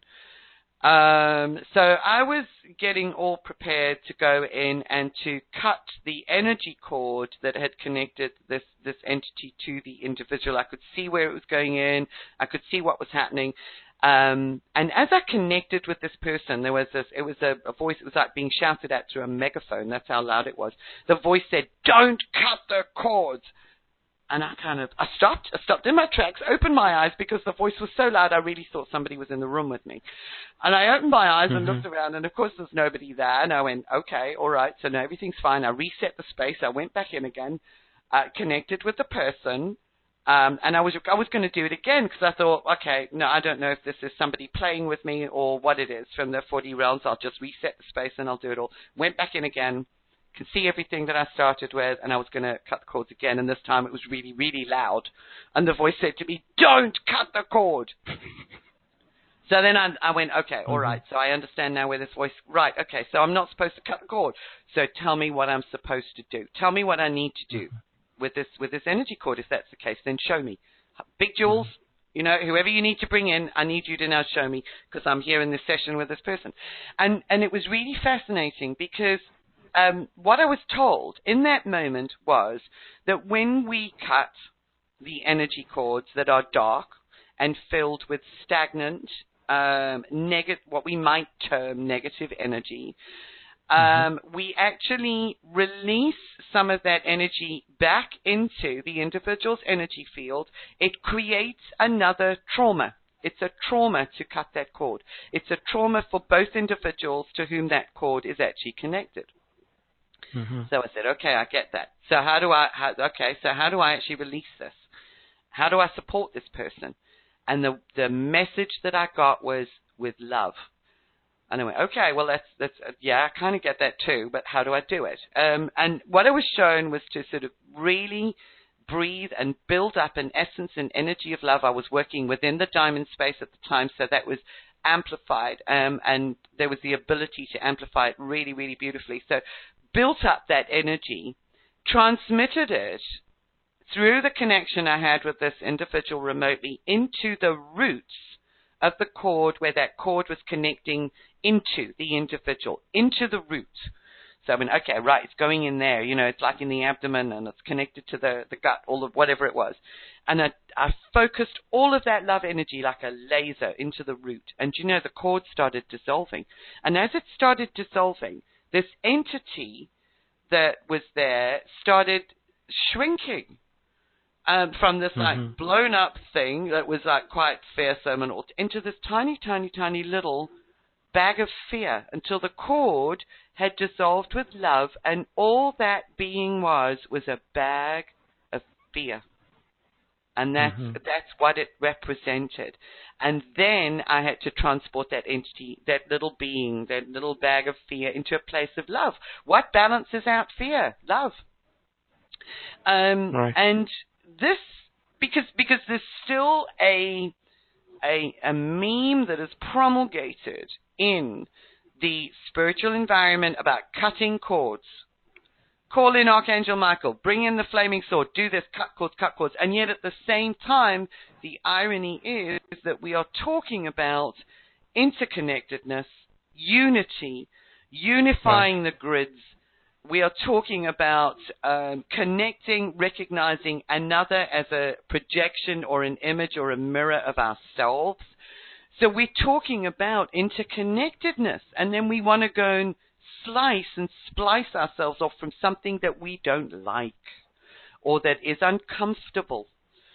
Um, so I was getting all prepared to go in and to cut the energy cord that had connected this, this entity to the individual. I could see where it was going in. I could see what was happening. Um, and as I connected with this person, there was this, it was a, a voice, it was like being shouted at through a megaphone. That's how loud it was. The voice said, "Don't cut the cords." And I kind of, I stopped, I stopped in my tracks, opened my eyes, because the voice was so loud, I really thought somebody was in the room with me. And I opened my eyes and mm-hmm. looked around, and of course there's nobody there. And I went, okay, all right, so now everything's fine. I reset the space. I went back in again, uh, connected with the person. Um, and I was, I was going to do it again, because I thought, okay, no, I don't know if this is somebody playing with me or what it is from the forty realms. I'll just reset the space and I'll do it all. Went back in again. Could see everything that I started with, and I was going to cut the cords again, and this time it was really, really loud. And the voice said to me, "Don't cut the cord." So then I, I went, okay, all right, so I understand now where this voice, right, okay, so I'm not supposed to cut the cord. So tell me what I'm supposed to do. Tell me what I need to do with this with this energy cord. If that's the case, then show me. Big Jules, you know, whoever you need to bring in, I need you to now show me, because I'm here in this session with this person. And, and it was really fascinating, because Um, what I was told in that moment was that when we cut the energy cords that are dark and filled with stagnant, um, neg- what we might term negative energy, um, mm-hmm. we actually release some of that energy back into the individual's energy field. It creates another trauma. It's a trauma to cut that cord. It's a trauma for both individuals to whom that cord is actually connected. Mm-hmm. So I said, okay, I get that. So how do I, how, okay, so how do I actually release this? How do I support this person? And the the message that I got was with love. And I went, okay, well, that's, that's uh, yeah, I kind of get that too, but how do I do it? Um, and what I was shown was to sort of really breathe and build up an essence and energy of love. I was working within the diamond space at the time, so that was amplified, um, and there was the ability to amplify it really, really beautifully. So built up that energy, transmitted it through the connection I had with this individual remotely into the roots of the cord where that cord was connecting into the individual, into the root. So I went, okay, right, it's going in there. You know, it's like in the abdomen and it's connected to the, the gut, all of whatever it was. And I, I focused all of that love energy like a laser into the root. And, you know, the cord started dissolving. And as it started dissolving, this entity that was there started shrinking. Um, from this like mm-hmm. blown up thing that was like quite fearsome and all, into this tiny, tiny, tiny little bag of fear until the cord had dissolved with love, and all that being was was a bag of fear. And that's mm-hmm. that's what it represented. And then I had to transport that entity, that little being, that little bag of fear, into a place of love. What balances out fear? Love. Um, right. And this, because because there's still a, a a meme that is promulgated in the spiritual environment about cutting cords. Call in Archangel Michael, bring in the flaming sword, do this, cut cords, cut cords. And yet at the same time, the irony is that we are talking about interconnectedness, unity, unifying right. the grids. We are talking about um, connecting, recognizing another as a projection or an image or a mirror of ourselves. So we're talking about interconnectedness, and then we want to go and slice and splice ourselves off from something that we don't like or that is uncomfortable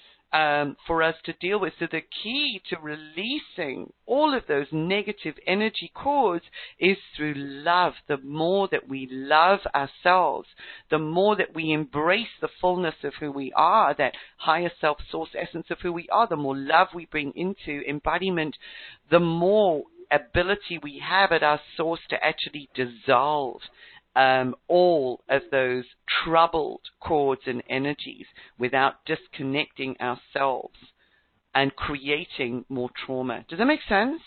um, for us to deal with. So the key to releasing all of those negative energy cords is through love. The more that we love ourselves, the more that we embrace the fullness of who we are, that higher self source essence of who we are, the more love we bring into embodiment, the more ability we have at our source to actually dissolve Um, all of those troubled cords and energies without disconnecting ourselves and creating more trauma. Does that make sense?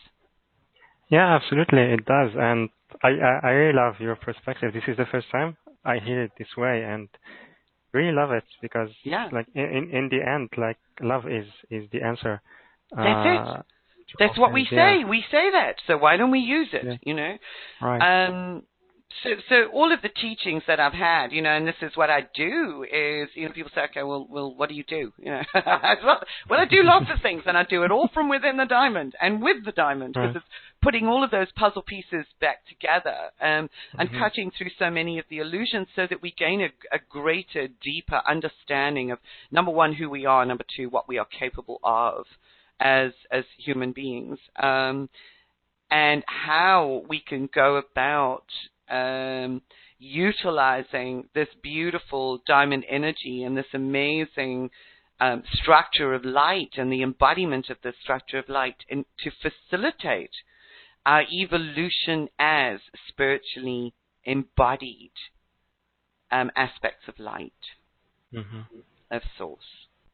Yeah, absolutely, it does. And I, I, I really love your perspective. This is the first time I hear it this way, and really love it because, yeah. like, in in the end, like, love is is the answer. That's uh, it. That's what we say. Yeah. We say that. So why don't we use it? Yeah. You know. Right. Um. So, so all of the teachings that I've had, you know, and this is what I do is, you know, people say, okay, well, well, what do you do? You know, well, I do lots of things, and I do it all from within the diamond and with the diamond, because right. it's putting all of those puzzle pieces back together um, and mm-hmm. cutting through so many of the illusions so that we gain a, a greater, deeper understanding of, number one, who we are, number two, what we are capable of as as human beings, um, and how we can go about Um, utilizing this beautiful diamond energy and this amazing um, structure of light and the embodiment of the structure of light in, to facilitate our evolution as spiritually embodied um, aspects of light, mm-hmm. of source.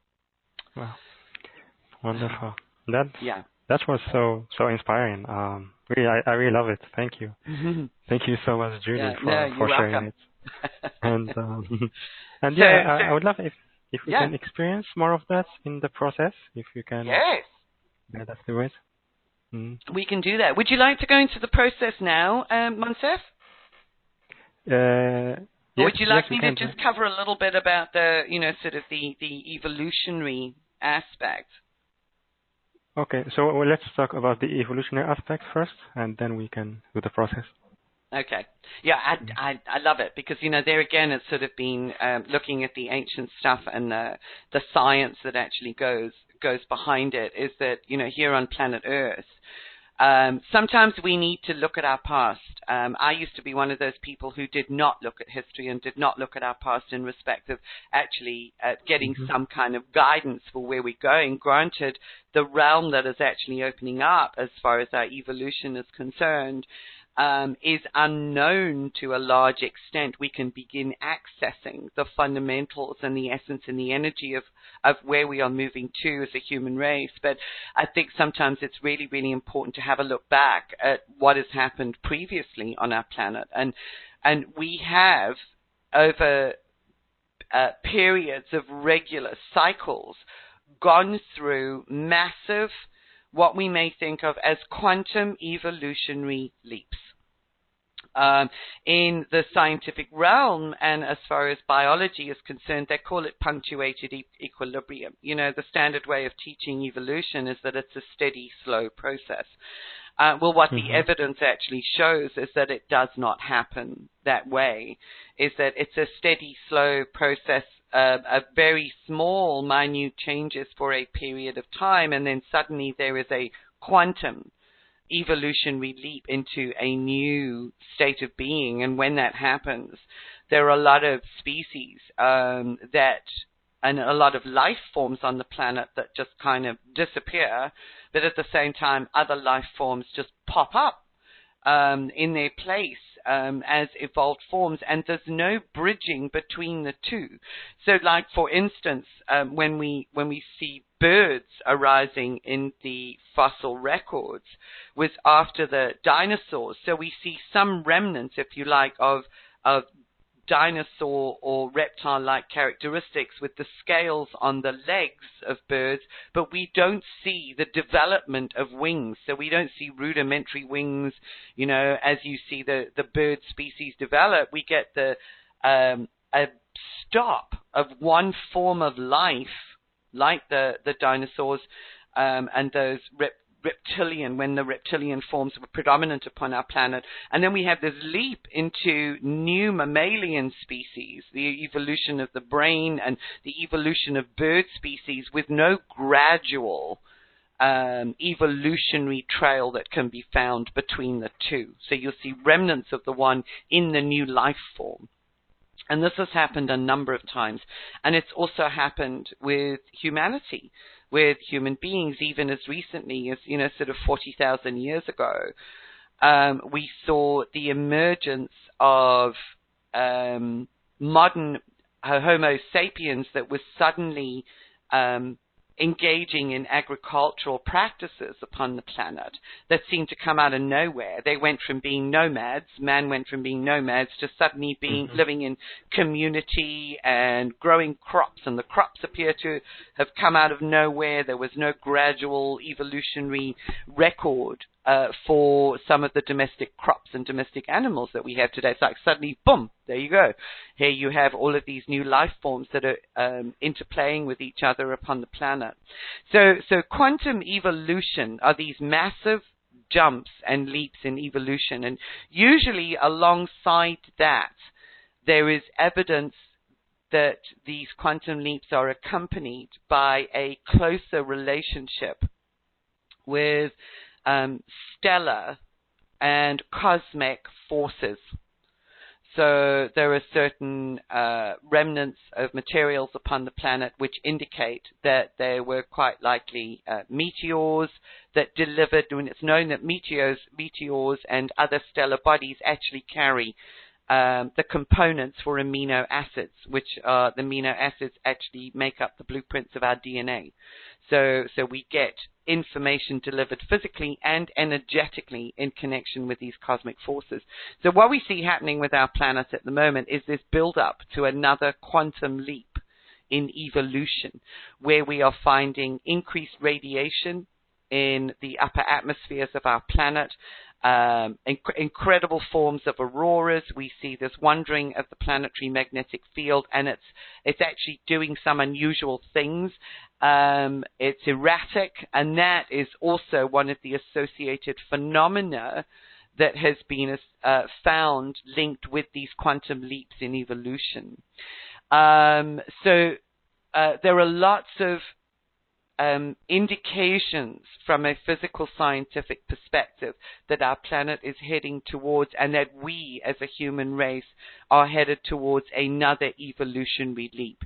Wow. Wonderful. That, yeah. that was so, so inspiring. Um, Really, I, I really love it. Thank you. Mm-hmm. Thank you so much, Judy, yeah, for, no, for sharing welcome. it. and um, and so, yeah, so, I, I would love if if we yeah. can experience more of that in the process. If you can. Yes. Yeah, that's the way. Mm. We can do that. Would you like to go into the process now, um, Moncef? Uh, Yes, Would you like yes, me to just cover a little bit about the, you know, sort of the, the evolutionary aspect? Okay, so let's talk about the evolutionary aspect first, and then we can do the process. Okay. Yeah, I, I, I love it because, you know, there again, it's sort of been um, looking at the ancient stuff and the, the science that actually goes goes behind it is that, you know, here on planet Earth, um, sometimes we need to look at our past. Um, I used to be one of those people who did not look at history and did not look at our past in respect of actually uh, getting mm-hmm. some kind of guidance for where we're going. Granted, the realm that is actually opening up as far as our evolution is concerned Um, is unknown to a large extent. We can begin accessing the fundamentals and the essence and the energy of, of where we are moving to as a human race. But I think sometimes it's really, really important to have a look back at what has happened previously on our planet. And, and we have, over uh, periods of regular cycles, gone through massive, what we may think of as quantum evolutionary leaps. Um, in the scientific realm and as far as biology is concerned, they call it punctuated e- equilibrium. You know, the standard way of teaching evolution is that it's a steady, slow process. Uh, well, what mm-hmm. the evidence actually shows is that it does not happen that way, is that it's a steady, slow process of, of very small, minute changes for a period of time, and then suddenly there is a quantum evolutionary leap into a new state of being. And when that happens, there are a lot of species um, that, and a lot of life forms on the planet that just kind of disappear, but at the same time, other life forms just pop up um, in their place um, as evolved forms, and there's no bridging between the two. So, like for instance, um, when we when we see birds arising in the fossil records was after the dinosaurs. So we see some remnants, if you like, of of dinosaur or reptile-like characteristics with the scales on the legs of birds, but we don't see the development of wings. So we don't see rudimentary wings, you know, as you see the, the bird species develop. We get the um, a stop of one form of life, like the, the dinosaurs um, and those rep- reptilian, when the reptilian forms were predominant upon our planet. And then we have this leap into new mammalian species, the evolution of the brain and the evolution of bird species with no gradual um, evolutionary trail that can be found between the two. So you'll see remnants of the one in the new life form. And this has happened a number of times. And it's also happened with humanity, with human beings, even as recently as, you know, sort of forty thousand years ago. Um, we saw the emergence of um, modern Homo sapiens that was suddenly um, engaging in agricultural practices upon the planet that seemed to come out of nowhere. They went from being nomads, man went from being nomads to suddenly being mm-hmm. living in community and growing crops, and the crops appear to have come out of nowhere. There was no gradual evolutionary record uh, for some of the domestic crops and domestic animals that we have today. It's like suddenly, boom, there you go. Here you have all of these new life forms that are um, interplaying with each other upon the planet. So, so quantum evolution are these massive jumps and leaps in evolution, and usually alongside that, there is evidence that these quantum leaps are accompanied by a closer relationship with um, stellar and cosmic forces. So there are certain uh, remnants of materials upon the planet which indicate that there were quite likely uh, meteors that delivered, when it's known that meteors, meteors and other stellar bodies actually carry um, the components for amino acids, which are the amino acids actually make up the blueprints of our D N A. So, so we get information delivered physically and energetically in connection with these cosmic forces. So what we see happening with our planet at the moment is this build-up to another quantum leap in evolution, where we are finding increased radiation in the upper atmospheres of our planet. Um, inc- incredible forms of auroras. We see this wandering of the planetary magnetic field, and it's it's actually doing some unusual things. Um, it's erratic, and that is also one of the associated phenomena that has been uh, found linked with these quantum leaps in evolution. Um, so uh, there are lots of Um, indications from a physical scientific perspective that our planet is heading towards, and that we as a human race are headed towards another evolutionary leap.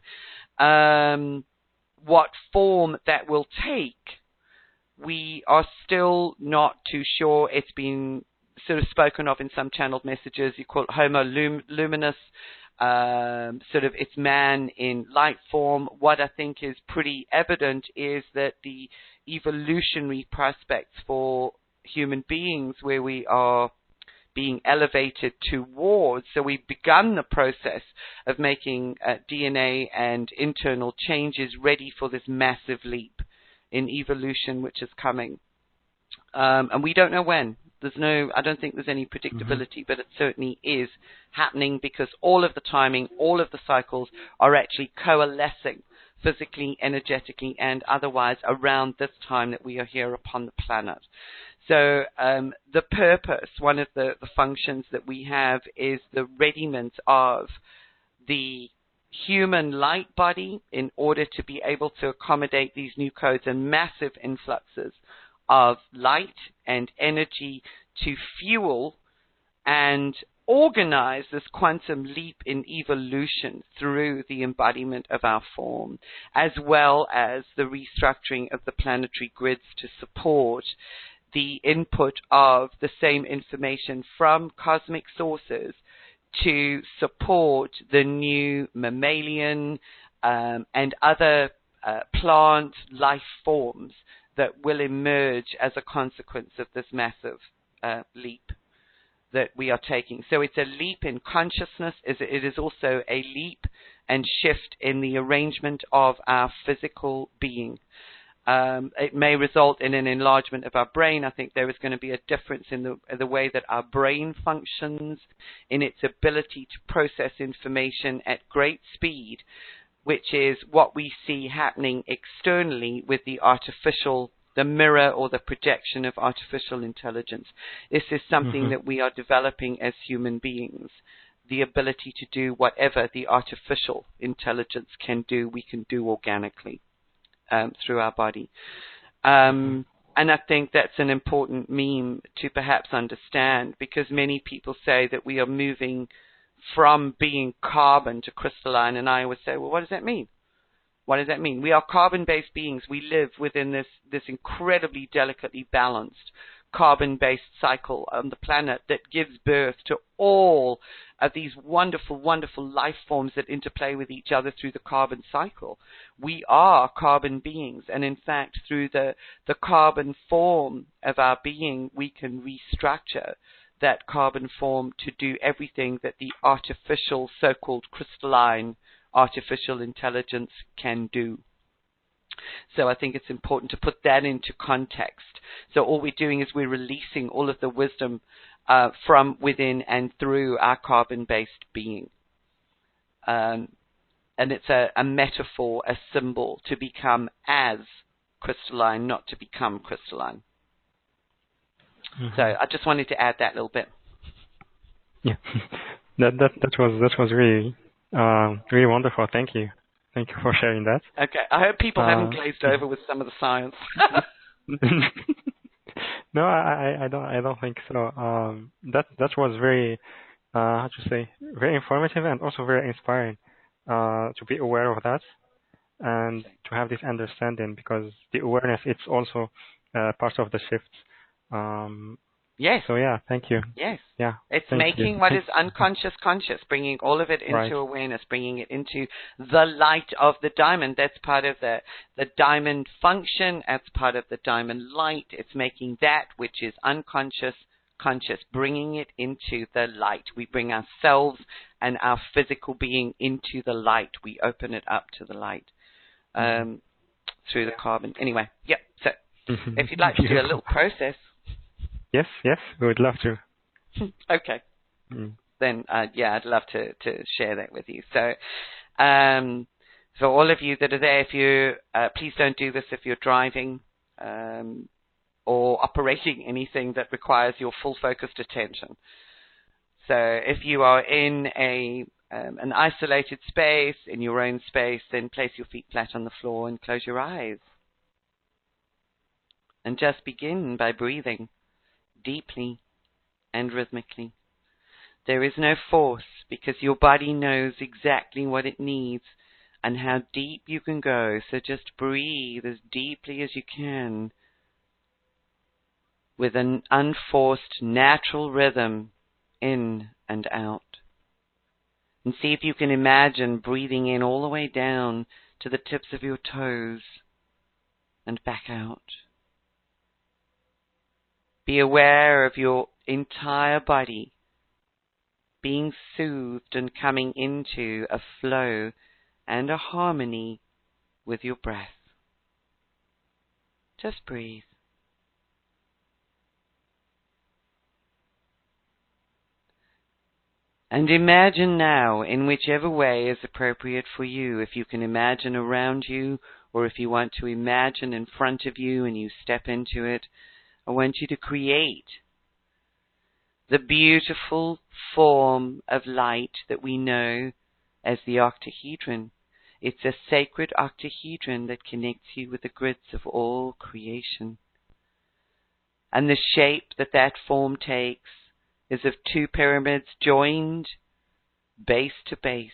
Um, what form that will take, we are still not too sure. It's been sort of spoken of in some channeled messages. You call it Homo lum- luminous. Um, sort of it's man in light form. What I think is pretty evident is that the evolutionary prospects for human beings, where we are being elevated towards, so we've begun the process of making uh, D N A and internal changes ready for this massive leap in evolution which is coming. Um, and we don't know when. There's no, I don't think there's any predictability, mm-hmm. but it certainly is happening, because all of the timing, all of the cycles are actually coalescing physically, energetically, and otherwise around this time that we are here upon the planet. So um, the purpose, one of the, the functions that we have, is the readiness of the human light body in order to be able to accommodate these new codes and massive influxes of light and energy to fuel and organize this quantum leap in evolution through the embodiment of our form, as well as the restructuring of the planetary grids to support the input of the same information from cosmic sources to support the new mammalian um, and other uh, plant life forms that will emerge as a consequence of this massive uh, leap that we are taking. So it's a leap in consciousness. It is also a leap and shift in the arrangement of our physical being. Um, it may result in an enlargement of our brain. I think there is going to be a difference in the, the way that our brain functions, in its ability to process information at great speed, which is what we see happening externally with the artificial, the mirror or the projection of artificial intelligence. This is something mm-hmm. that we are developing as human beings. The ability to do whatever the artificial intelligence can do, we can do organically um, through our body. Um, and I think that's an important meme to perhaps understand, because many people say that we are moving from being carbon to crystalline, and I always say, well, what does that mean? What does that mean? We are carbon-based beings. We live within this, this incredibly delicately balanced carbon-based cycle on the planet that gives birth to all of these wonderful, wonderful life forms that interplay with each other through the carbon cycle. We are carbon beings, and in fact, through the, the carbon form of our being, we can restructure that carbon form to do everything that the artificial, so-called crystalline artificial intelligence can do. So I think it's important to put that into context. So all we're doing is we're releasing all of the wisdom uh, from within and through our carbon-based being. Um, and it's a, a metaphor, a symbol to become as crystalline, not to become crystalline. Mm-hmm. So I just wanted to add that little bit. Yeah, that that that was that was really uh, really wonderful. Thank you, thank you for sharing that. Okay, I hope people uh, haven't glazed over yeah. with some of the science. No, I I don't I don't think so. Um, that that was very uh, how to say very informative and also very inspiring. Uh, to be aware of that and to have this understanding, because the awareness it's also uh, part of the shift. Um, yes. So yeah, thank you. Yes. Yeah. It's making you. what is unconscious conscious, bringing all of it into right. awareness, bringing it into the light of the diamond. That's part of the, the diamond function. That's part of the diamond light. It's making that which is unconscious conscious, bringing it into the light. We bring ourselves and our physical being into the light. We open it up to the light um, through the carbon. Anyway, yep. So If you'd like to do a little process. Yes, yes, we would love to. Okay. Mm. Then, uh, yeah, I'd love to, to share that with you. So, um, for all of you that are there, if you, uh, please don't do this if you're driving, um, or operating anything that requires your full focused attention. So if you are in a um, an isolated space, in your own space, then place your feet flat on the floor and close your eyes. And just begin by breathing deeply and rhythmically. There is no force because your body knows exactly what it needs and how deep you can go. So just breathe as deeply as you can with an unforced natural rhythm in and out. And see if you can imagine breathing in all the way down to the tips of your toes and back out. Be aware of your entire body being soothed and coming into a flow and a harmony with your breath. Just breathe. And imagine now, in whichever way is appropriate for you, if you can imagine around you, or if you want to imagine in front of you and you step into it, I want you to create the beautiful form of light that we know as the octahedron. It's a sacred octahedron that connects you with the grids of all creation. And the shape that that form takes is of two pyramids joined base to base.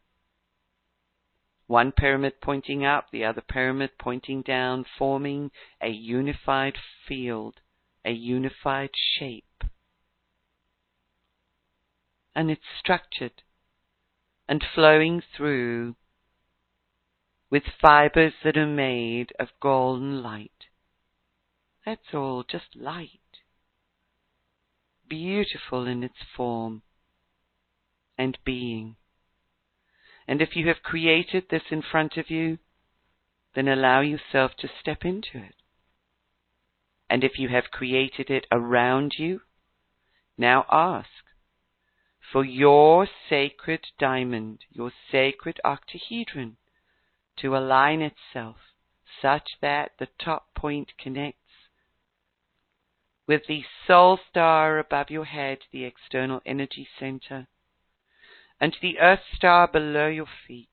One pyramid pointing up, the other pyramid pointing down, forming a unified field, a unified shape. And it's structured and flowing through with fibers that are made of golden light. That's all, just light. Beautiful in its form and being. And if you have created this in front of you, then allow yourself to step into it. And if you have created it around you, now ask for your sacred diamond, your sacred octahedron, to align itself such that the top point connects with the soul star above your head, the external energy center, and to the earth star below your feet.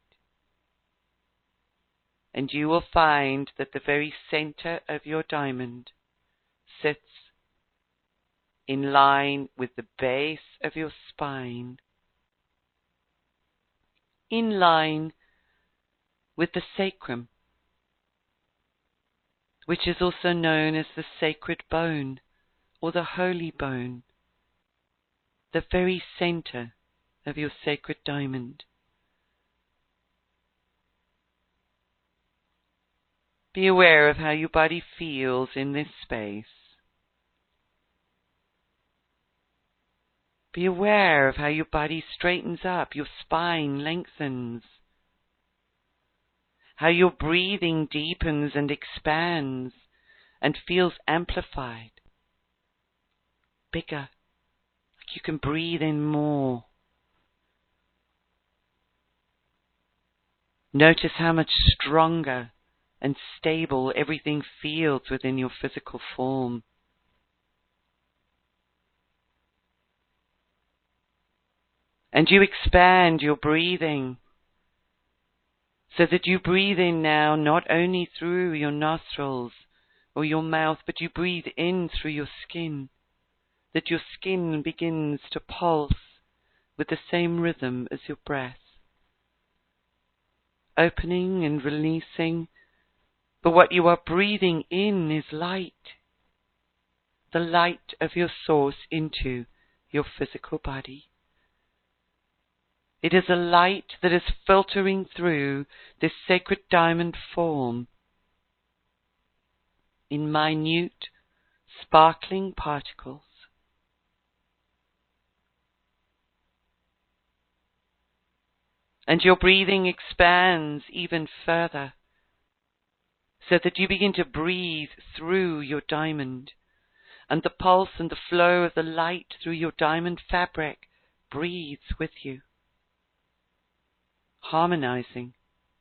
And you will find that the very center of your diamond sits in line with the base of your spine, in line with the sacrum, which is also known as the sacred bone or the holy bone, the very center of your sacred diamond. Be aware of how your body feels in this space. Be aware of how your body straightens up, your spine lengthens, how your breathing deepens and expands and feels amplified, bigger, like you can breathe in more. Notice how much stronger and stable everything feels within your physical form. And you expand your breathing so that you breathe in now not only through your nostrils or your mouth, but you breathe in through your skin, that your skin begins to pulse with the same rhythm as your breath, opening and releasing. But what you are breathing in is light, the light of your source into your physical body. It is a light that is filtering through this sacred diamond form in minute, sparkling particles. And your breathing expands even further, so that you begin to breathe through your diamond, and the pulse and the flow of the light through your diamond fabric breathes with you, harmonizing.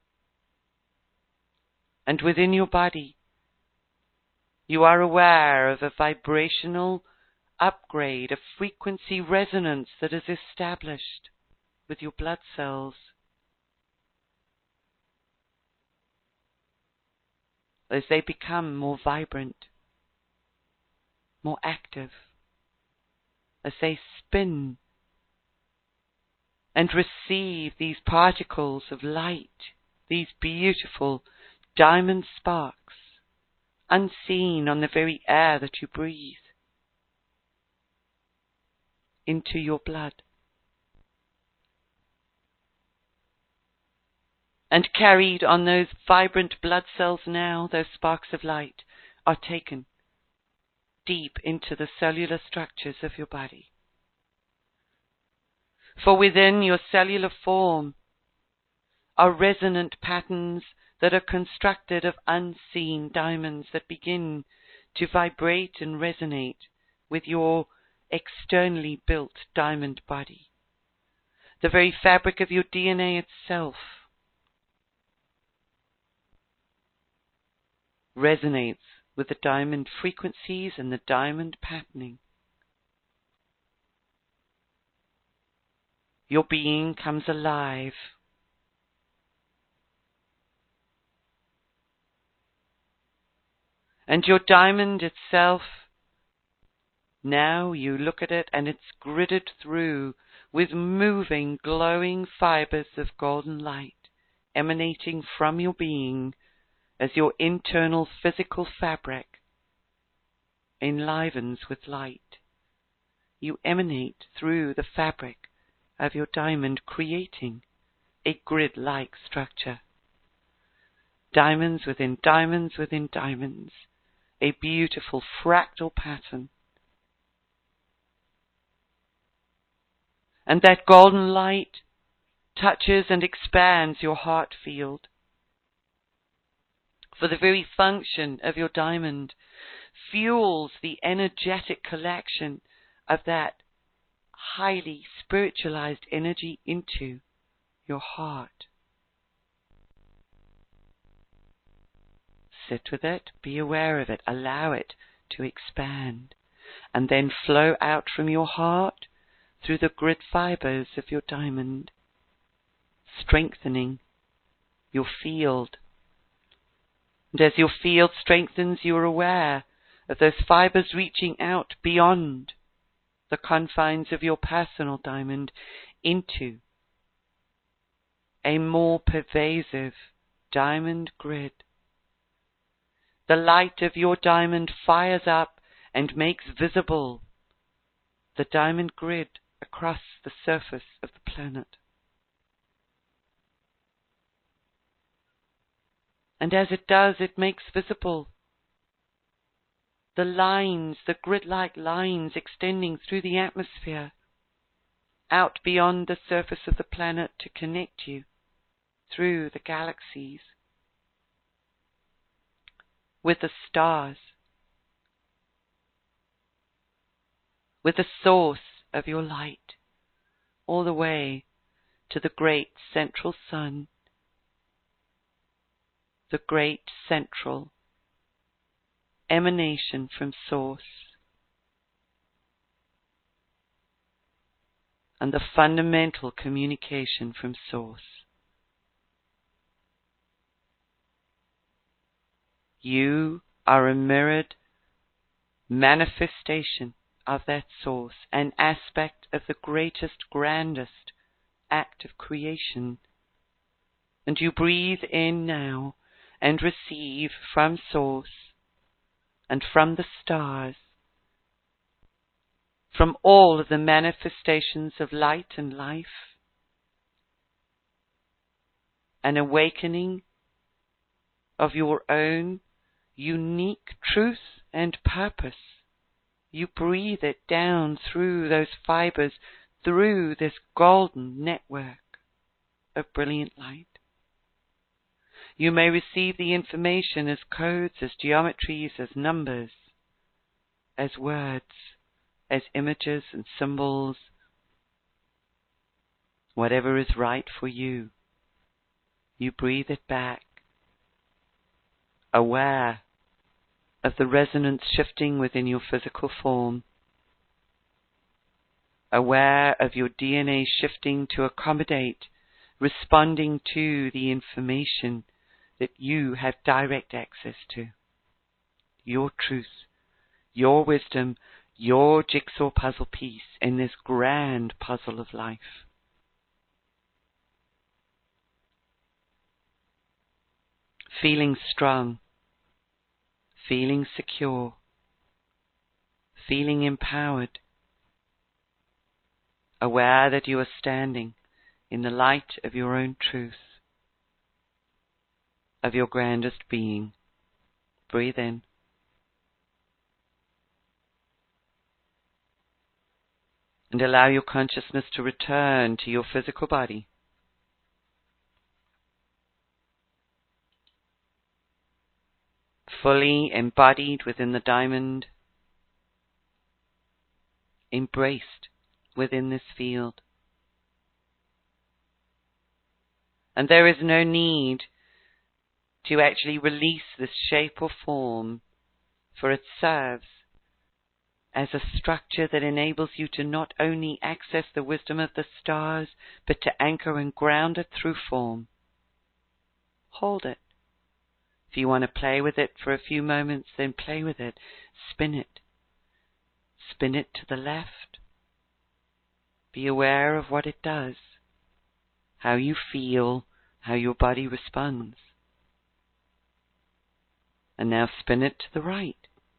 And within your body, you are aware of a vibrational upgrade, a frequency resonance that is established with your blood cells. As they become more vibrant, more active, as they spin and receive these particles of light, these beautiful diamond sparks, unseen on the very air that you breathe, into your blood. And carried on those vibrant blood cells now, those sparks of light are taken deep into the cellular structures of your body. For within your cellular form are resonant patterns that are constructed of unseen diamonds that begin to vibrate and resonate with your externally built diamond body. The very fabric of your D N A itself resonates with the diamond frequencies and the diamond patterning. Your being comes alive. And your diamond itself, now you look at it and it's gridded through with moving, glowing fibers of golden light emanating from your being as your internal physical fabric enlivens with light. You emanate through the fabric of your diamond, creating a grid-like structure. Diamonds within diamonds within diamonds, a beautiful fractal pattern. And that golden light touches and expands your heart field. For the very function of your diamond fuels the energetic collection of that highly spiritualized energy into your heart. Sit with it, be aware of it, allow it to expand, and then flow out from your heart through the grid fibers of your diamond, strengthening your field. And as your field strengthens, you are aware of those fibers reaching out beyond the confines of your personal diamond into a more pervasive diamond grid. The light of your diamond fires up and makes visible the diamond grid across the surface of the planet. And as it does, it makes visible the lines, the grid-like lines extending through the atmosphere, out beyond the surface of the planet to connect you through the galaxies with the stars, with the source of your light, all the way to the great central sun, the great central emanation from source, and the fundamental communication from source. You are a mirrored manifestation of that source, an aspect of the greatest, grandest act of creation. And you breathe in now and receive from source and from the stars, from all of the manifestations of light and life, an awakening of your own unique truth and purpose. You breathe it down through those fibers, through this golden network of brilliant light. You may receive the information as codes, as geometries, as numbers, as words, as images and symbols, whatever is right for you. You breathe it back, aware of the resonance shifting within your physical form, aware of your D N A shifting to accommodate, responding to the information that you have direct access to. Your truth, your wisdom, your jigsaw puzzle piece in this grand puzzle of life. Feeling strong, feeling secure, feeling empowered, aware that you are standing in the light of your own truth, of your grandest being. Breathe in. And allow your consciousness to return to your physical body. Fully embodied within the diamond, embraced within this field. And there is no need to actually release this shape or form, for it serves as a structure that enables you to not only access the wisdom of the stars, but to anchor and ground it through form. Hold it. If you want to play with it for a few moments, then play with it. Spin it. Spin it to the left. Be aware of what it does, how you feel, how your body responds. And now spin it to the right.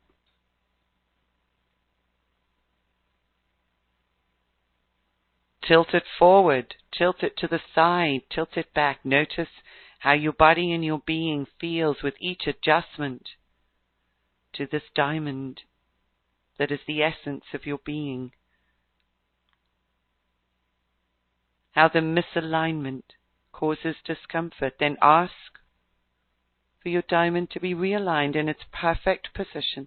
Tilt it forward, tilt it to the side, tilt it back. Notice how your body and your being feels with each adjustment to this diamond that is the essence of your being. How the misalignment causes discomfort. Then ask for your diamond to be realigned in its perfect position.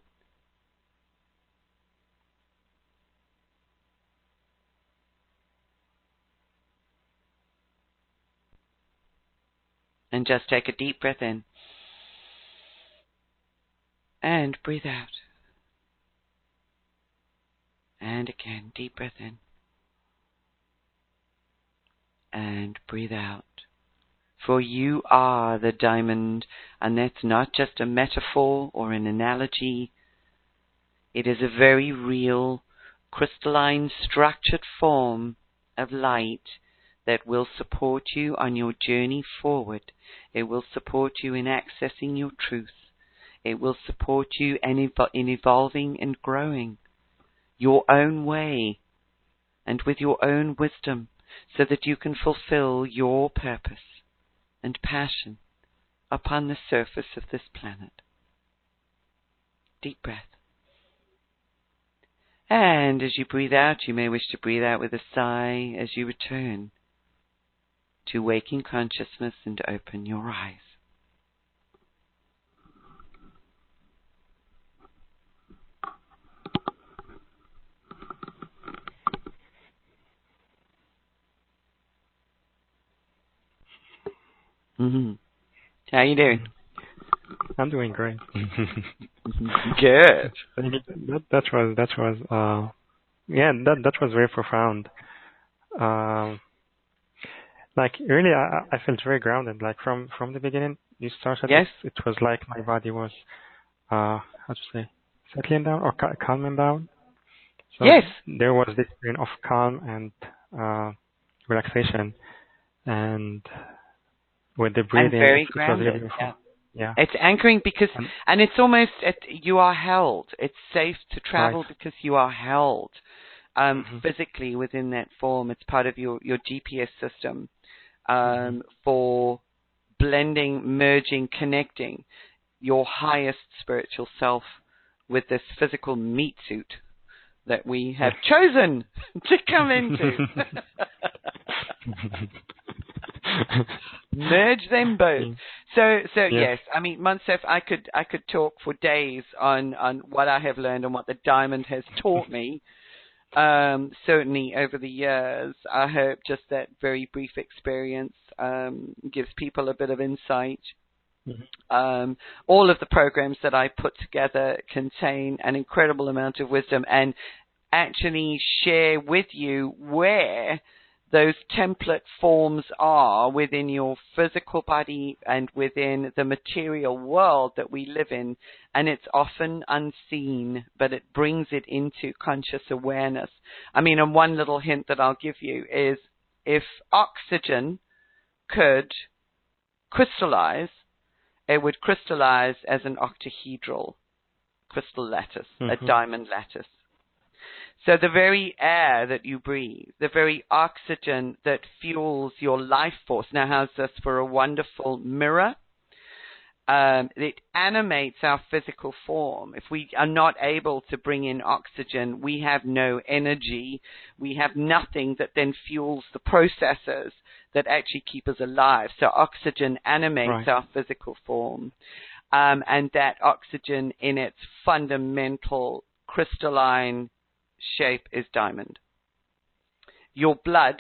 And just take a deep breath in. And breathe out. And again, deep breath in. And breathe out. For you are the diamond, and that's not just a metaphor or an analogy. It is a very real, crystalline, structured form of light that will support you on your journey forward. It will support you in accessing your truth. It will support you in, evo- in evolving and growing your own way and with your own wisdom, so that you can fulfill your purpose and passion upon the surface of this planet. Deep breath. And as you breathe out, you may wish to breathe out with a sigh as you return to waking consciousness and open your eyes. Mm-hmm. How you doing? I'm doing great. Good. that, that was that was uh, yeah that that was very profound. Um, like really, I, I felt very grounded. Like from from the beginning, you started. Yes. It, it was like my body was uh, how to say, settling down or cal- calming down. So yes. There was this feeling of calm and uh, relaxation, and with the breathing, and very it, it grounded. was really Yeah. Yeah. It's anchoring because, and, and it's almost, it, you are held. It's safe to travel right. because you are held um, mm-hmm. physically within that form. It's part of your, your G P S system um, mm-hmm. for blending, merging, connecting your highest spiritual self with this physical meat suit that we have chosen to come into. Merge them both. So, so yes. yes, I mean, Moncef, I could, I could talk for days on, on what I have learned and what the diamond has taught me. Um, certainly over the years, I hope just that very brief experience um, gives people a bit of insight. Mm-hmm. Um, all of the programs that I put together contain an incredible amount of wisdom and actually share with you where those template forms are within your physical body and within the material world that we live in. And it's often unseen, but it brings it into conscious awareness. I mean, and one little hint that I'll give you is if oxygen could crystallize, it would crystallize as an octahedral crystal lattice, mm-hmm. a diamond lattice. So the very air that you breathe, the very oxygen that fuels your life force now has this for a wonderful mirror. Um, it animates our physical form. If we are not able to bring in oxygen, we have no energy. We have nothing that then fuels the processes that actually keep us alive. So oxygen animates right. our physical form. Um, and that oxygen in its fundamental crystalline shape is diamond. Your blood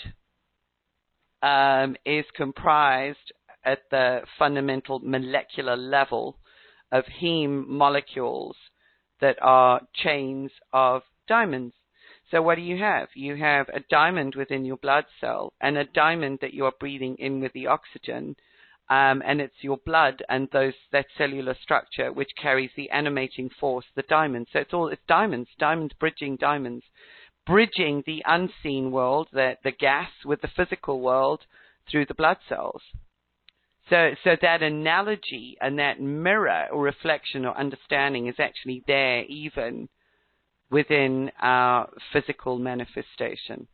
um, is comprised at the fundamental molecular level of heme molecules that are chains of diamonds. So what do you have? You have a diamond within your blood cell and a diamond that you are breathing in with the oxygen. Um, and it's your blood and those that cellular structure which carries the animating force, the diamond. So it's all it's diamonds, diamonds bridging diamonds, bridging the unseen world, the the gas with the physical world through the blood cells. So so that analogy and that mirror or reflection or understanding is actually there even within our physical manifestation.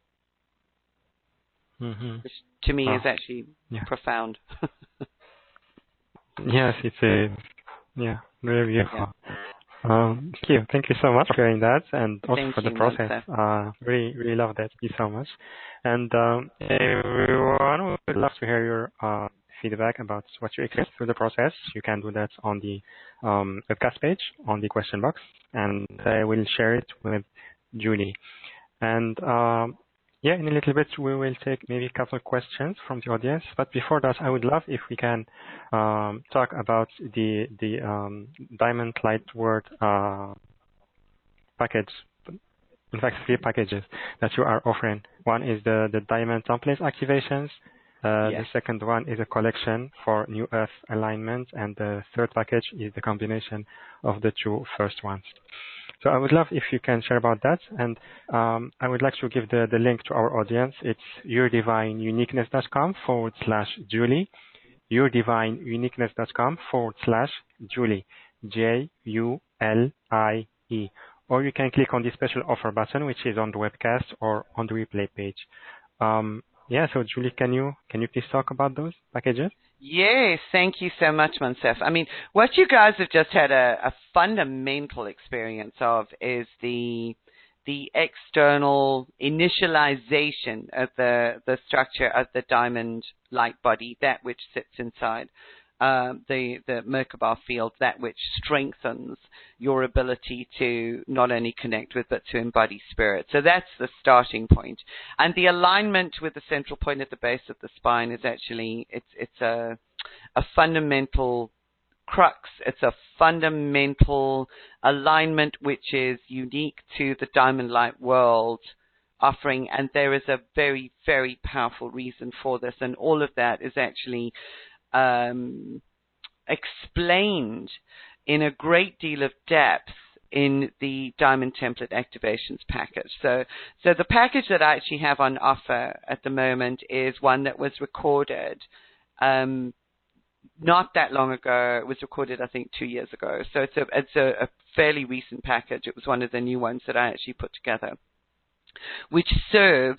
Mm-hmm. Which to me oh, is actually yeah. profound. Yes, it's a yeah, very beautiful. Yeah. Um, thank you, thank you so much for sharing that, and also thank for the you, process. Uh, really, really love that. Thank you so much. And um, everyone would love to hear your uh, feedback about what you experienced through the process. You can do that on the um, webcast page on the question box, and I will share it with Julie. And um, yeah, in a little bit we will take maybe a couple of questions from the audience. But before that, I would love if we can um, talk about the the um, Diamond Light World uh, package. In fact, three packages that you are offering. One is the the Diamond Templates activations. Uh, yes. The second one is a collection for New Earth alignment, and the third package is the combination of the two first ones. So I would love if you can share about that, and um, I would like to give the, the link to our audience. It's yourdivineuniqueness.com forward slash Julie, yourdivineuniqueness.com forward slash Julie, J U L I E. Or you can click on the special offer button, which is on the webcast or on the replay page. Um, yeah, so Julie, can you can you please talk about those packages? Yes, thank you so much, Moncef. I mean, what you guys have just had a, a fundamental experience of is the the external initialization of the, the structure of the diamond light body, that which sits inside um, the, the Merkaba field, that which strengthens your ability to not only connect with, but to embody spirit. So that's the starting point. And the alignment with the central point at the base of the spine is actually, it's, it's a, a fundamental crux. It's a fundamental alignment which is unique to the Diamond Light world offering, and there is a very, very powerful reason for this, and all of that is actually um, explained in a great deal of depth in the Diamond Template Activations package. So, so the package that I actually have on offer at the moment is one that was recorded um, not that long ago. It was recorded, I think, two years ago. So it's a it's a, a fairly recent package. It was one of the new ones that I actually put together, which serves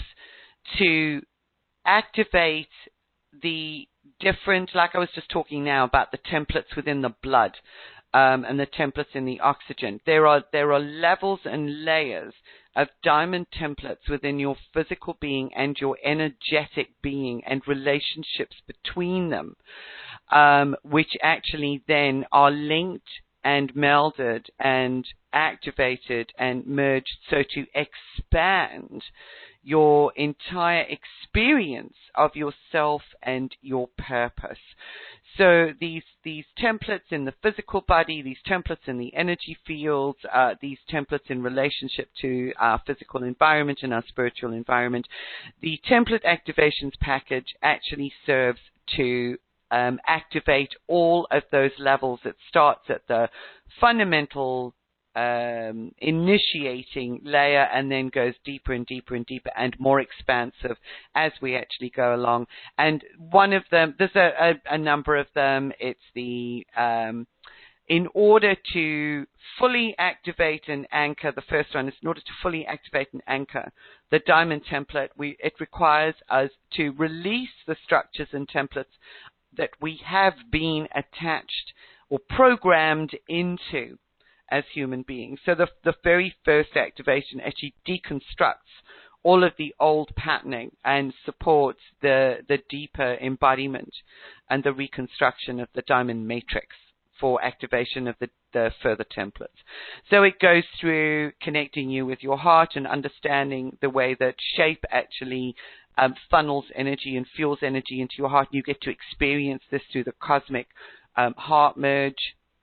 to activate the different, like I was just talking now about the templates within the blood. um, and the templates in the oxygen. There are there are levels and layers of diamond templates within your physical being and your energetic being and relationships between them, um, which actually then are linked and melded and activated and merged so to expand your entire experience of yourself and your purpose. So these these templates in the physical body, these templates in the energy fields, uh, these templates in relationship to our physical environment and our spiritual environment, the template activations package actually serves to um, activate all of those levels. It starts at the fundamental Um, initiating layer and then goes deeper and deeper and deeper and more expansive as we actually go along. And one of them, there's a, a, a number of them. It's the, um, in order to fully activate and anchor, the first one is in order to fully activate and anchor the diamond template, we, it requires us to release the structures and templates that we have been attached or programmed into as human beings. So the, the very first activation actually deconstructs all of the old patterning and supports the, the deeper embodiment and the reconstruction of the diamond matrix for activation of the, the further templates. So it goes through connecting you with your heart and understanding the way that shape actually um, funnels energy and fuels energy into your heart. And you get to experience this through the cosmic um, heart merge.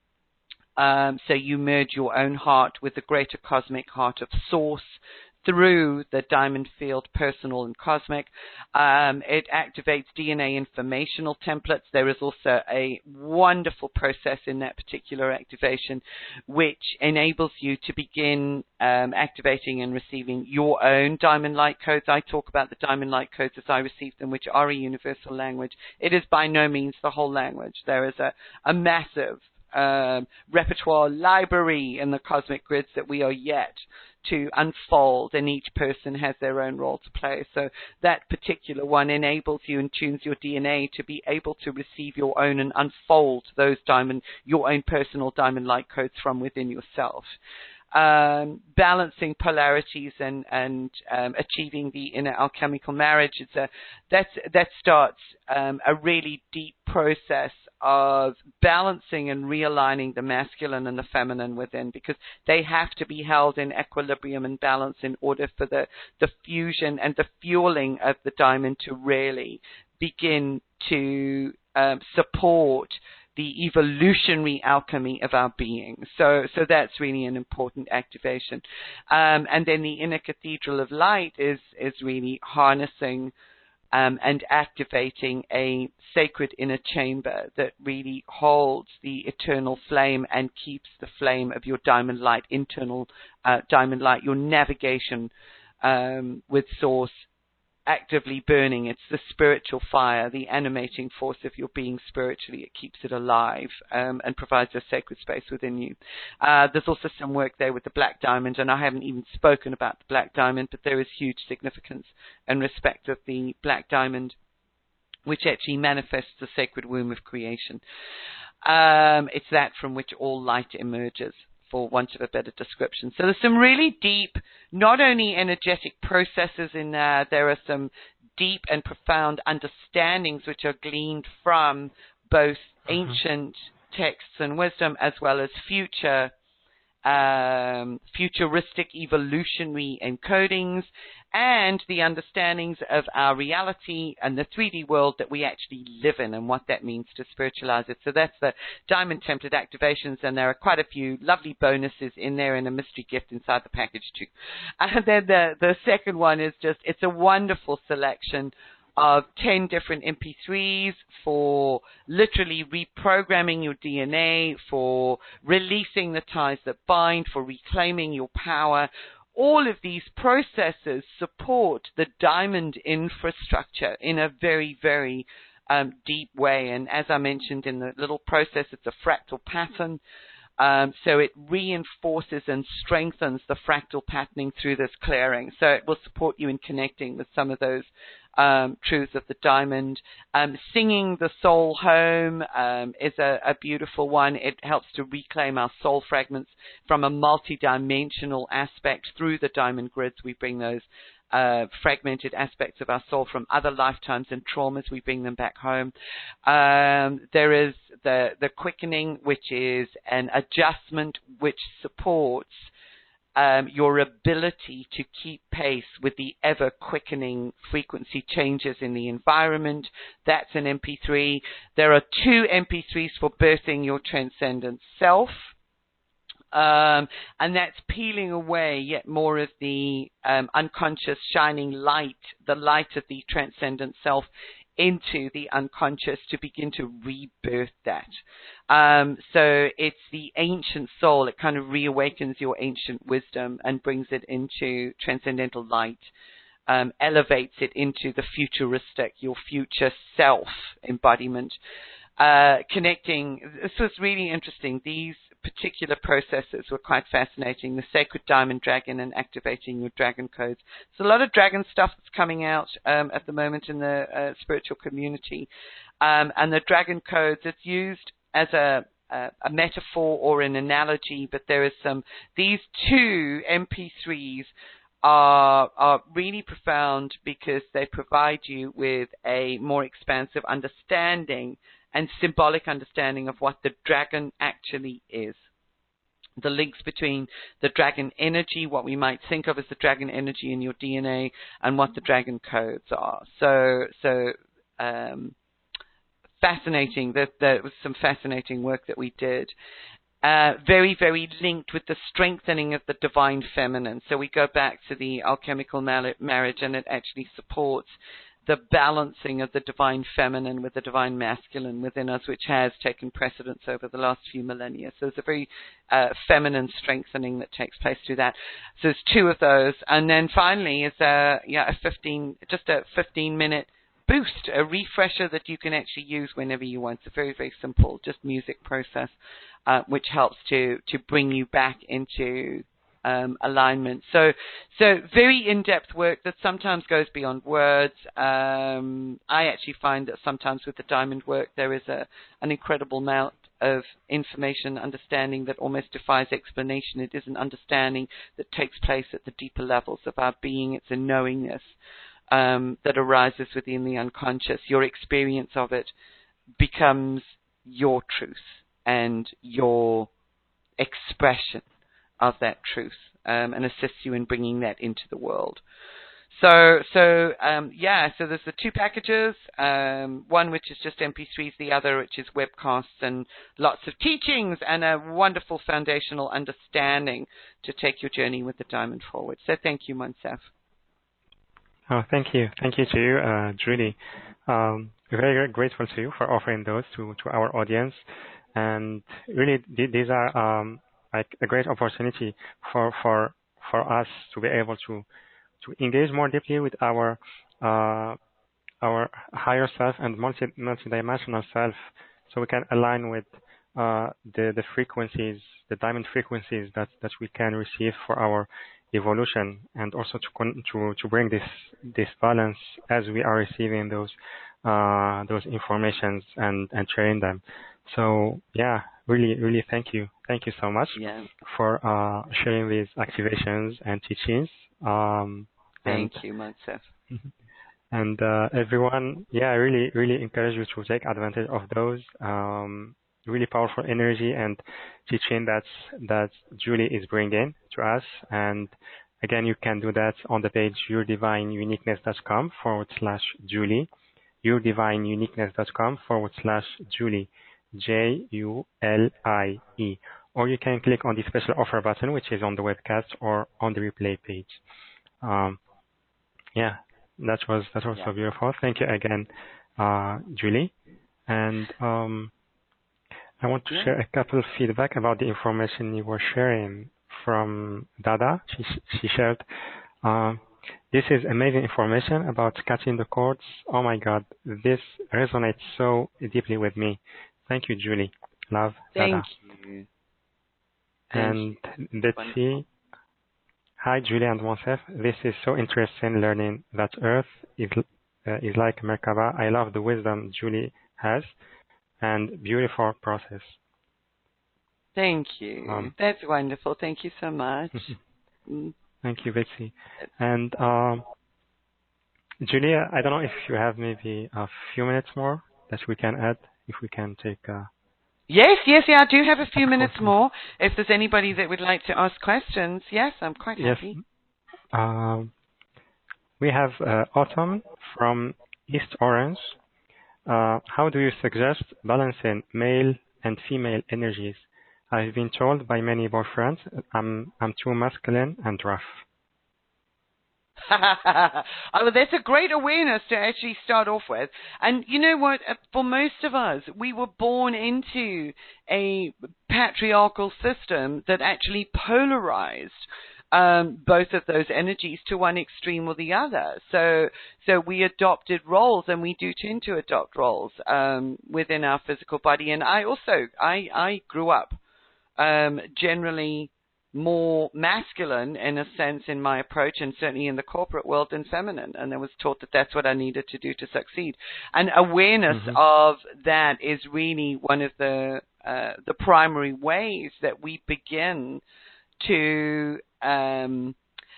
Um, so you merge your own heart with the greater cosmic heart of Source through the diamond field, personal and cosmic. Um, it activates D N A informational templates. There is also a wonderful process in that particular activation which enables you to begin um, activating and receiving your own diamond light codes. I talk about the diamond light codes as I receive them, which are a universal language. It is by no means the whole language. There is a, a massive Um, repertoire library in the cosmic grids that we are yet to unfold, and each person has their own role to play. So that particular one enables you and tunes your D N A to be able to receive your own and unfold those diamond, your own personal diamond light codes from within yourself. Um, balancing polarities and, and um, achieving the inner alchemical marriage. It's a, that's, that starts um, a really deep process of balancing and realigning the masculine and the feminine within, because they have to be held in equilibrium and balance in order for the, the fusion and the fueling of the diamond to really begin to um, support the evolutionary alchemy of our being. So, so that's really an important activation. Um, and then the inner cathedral of light is, is really harnessing um, and activating a sacred inner chamber that really holds the eternal flame and keeps the flame of your diamond light, internal uh, diamond light, your navigation um, with Source, actively burning. It's the spiritual fire, the animating force of your being spiritually. It keeps it alive um, and provides a sacred space within you. Uh, there's also some work there with the black diamond, and I haven't even spoken about the black diamond, but there is huge significance and respect of the black diamond, which actually manifests the sacred womb of creation. Um, it's that from which all light emerges, for want of a better description. So there's some really deep, not only energetic processes in there, there are some deep and profound understandings which are gleaned from both ancient texts and wisdom as well as future um, futuristic evolutionary encodings and the understandings of our reality and the three D world that we actually live in and what that means to spiritualize it. So that's the diamond template activations, and there are quite a few lovely bonuses in there and a mystery gift inside the package too. And then the, the second one is just, it's a wonderful selection of ten different M P threes for literally reprogramming your D N A, for releasing the ties that bind, for reclaiming your power. All of these processes support the diamond infrastructure in a very, very um, deep way. And as I mentioned in the little process, it's a fractal pattern. Um, so it reinforces and strengthens the fractal patterning through this clearing. So it will support you in connecting with some of those um, truth of the diamond. Um, singing the soul home um, is a, a beautiful one. It helps to reclaim our soul fragments from a multi-dimensional aspect through the diamond grids. We bring those Uh, fragmented aspects of our soul from other lifetimes and traumas. We bring them back home. Um, there is the the quickening, which is an adjustment which supports um, your ability to keep pace with the ever quickening frequency changes in the environment. That's an M P three. There are two M P threes for birthing your transcendent self. Um, and that's peeling away yet more of the um, unconscious shining light, the light of the transcendent self into the unconscious to begin to rebirth that. Um, so it's the ancient soul. It kind of reawakens your ancient wisdom and brings it into transcendental light, um, elevates it into the futuristic, your future self embodiment. Uh, connecting, this was really interesting. These particular processes were quite fascinating. The Sacred Diamond Dragon and activating your dragon codes. There's a lot of dragon stuff that's coming out um, at the moment in the uh, spiritual community. Um, and the dragon codes, it's used as a, a, a metaphor or an analogy, but there is some, these two M P threes are, are really profound because they provide you with a more expansive understanding and symbolic understanding of what the dragon actually is. The links between the dragon energy, what we might think of as the dragon energy in your D N A, and what the dragon codes are. So, so um, fascinating. That there was some fascinating work that we did. Uh, very, very linked with the strengthening of the divine feminine. So we go back to the alchemical marriage, and it actually supports the balancing of the divine feminine with the divine masculine within us, which has taken precedence over the last few millennia. So there's a very uh, feminine strengthening that takes place through that. So there's two of those. And then finally is a, yeah, a fifteen, just a fifteen minute boost, a refresher that you can actually use whenever you want. It's a very, very simple, just music process, uh, which helps to, to bring you back into Um, alignment. So, so very in-depth work that sometimes goes beyond words. Um, I actually find that sometimes with the diamond work, there is a, an incredible amount of information, understanding that almost defies explanation. It is an understanding that takes place at the deeper levels of our being. It's a knowingness um, that arises within the unconscious. Your experience of it becomes your truth and your expression of that truth, um, and assists you in bringing that into the world. So, so um, yeah, so there's the two packages, um, one which is just M P threes, the other which is webcasts and lots of teachings and a wonderful foundational understanding to take your journey with the diamond forward. So thank you, Moncef. Oh, thank you. Thank you to you, uh, Julie. Um, very, very grateful to you for offering those to, to our audience. And really, these are um, like a great opportunity for, for, for us to be able to, to engage more deeply with our, uh, our higher self and multi, multi-dimensional self, so we can align with uh, the, the frequencies, the diamond frequencies that, that we can receive for our evolution, and also to con to to bring this this balance as we are receiving those uh, those informations and and sharing them. So yeah, really really thank you, thank you so much yeah. for uh, sharing these activations and teachings. Um, thank and, you, Moncef. And uh, everyone, yeah, I really really encourage you to take advantage of those. Um, really powerful energy and teaching that that Julie is bringing to us. And again, you can do that on the page your divine uniqueness dot com forward slash Julie, your divine uniqueness dot com forward slash Julie, J U L I E. Or you can click on the special offer button, which is on the webcast or on the replay page. Um, yeah, that was that was yeah. so beautiful. Thank you again, uh, Julie. And um, I want to yeah. share a couple of feedback about the information you were sharing from Dada. She, she shared, uh, this is amazing information about catching the cords. Oh my God, this resonates so deeply with me. Thank you, Julie. Love, Thank Dada. you. And Thank you. let's see. Hi, Julie and Moncef. This is so interesting learning that Earth is uh, is like Merkaba. I love the wisdom Julie has and beautiful process. Thank you. Um, That's wonderful. Thank you so much. mm. Thank you, Betsy. And um, Julia, I don't know if you have maybe a few minutes more that we can add, if we can take... Uh, yes, yes, yeah, I do have a few minutes more. If there's anybody that would like to ask questions, yes, I'm quite happy. Yes. Um, we have uh, Autumn from East Orange. Uh, how do you suggest balancing male and female energies? I've been told by many boyfriends I'm I'm too masculine and rough. Oh, well, that's a great awareness to actually start off with. And you know what? For most of us, we were born into a patriarchal system that actually polarized um, both of those energies to one extreme or the other. So, so we adopted roles, and we do tend to adopt roles um, within our physical body. And I also, I, I grew up um, generally more masculine in a sense in my approach, and certainly in the corporate world, than feminine. And I was taught that that's what I needed to do to succeed. And awareness mm-hmm. of that is really one of the uh, the primary ways that we begin to um,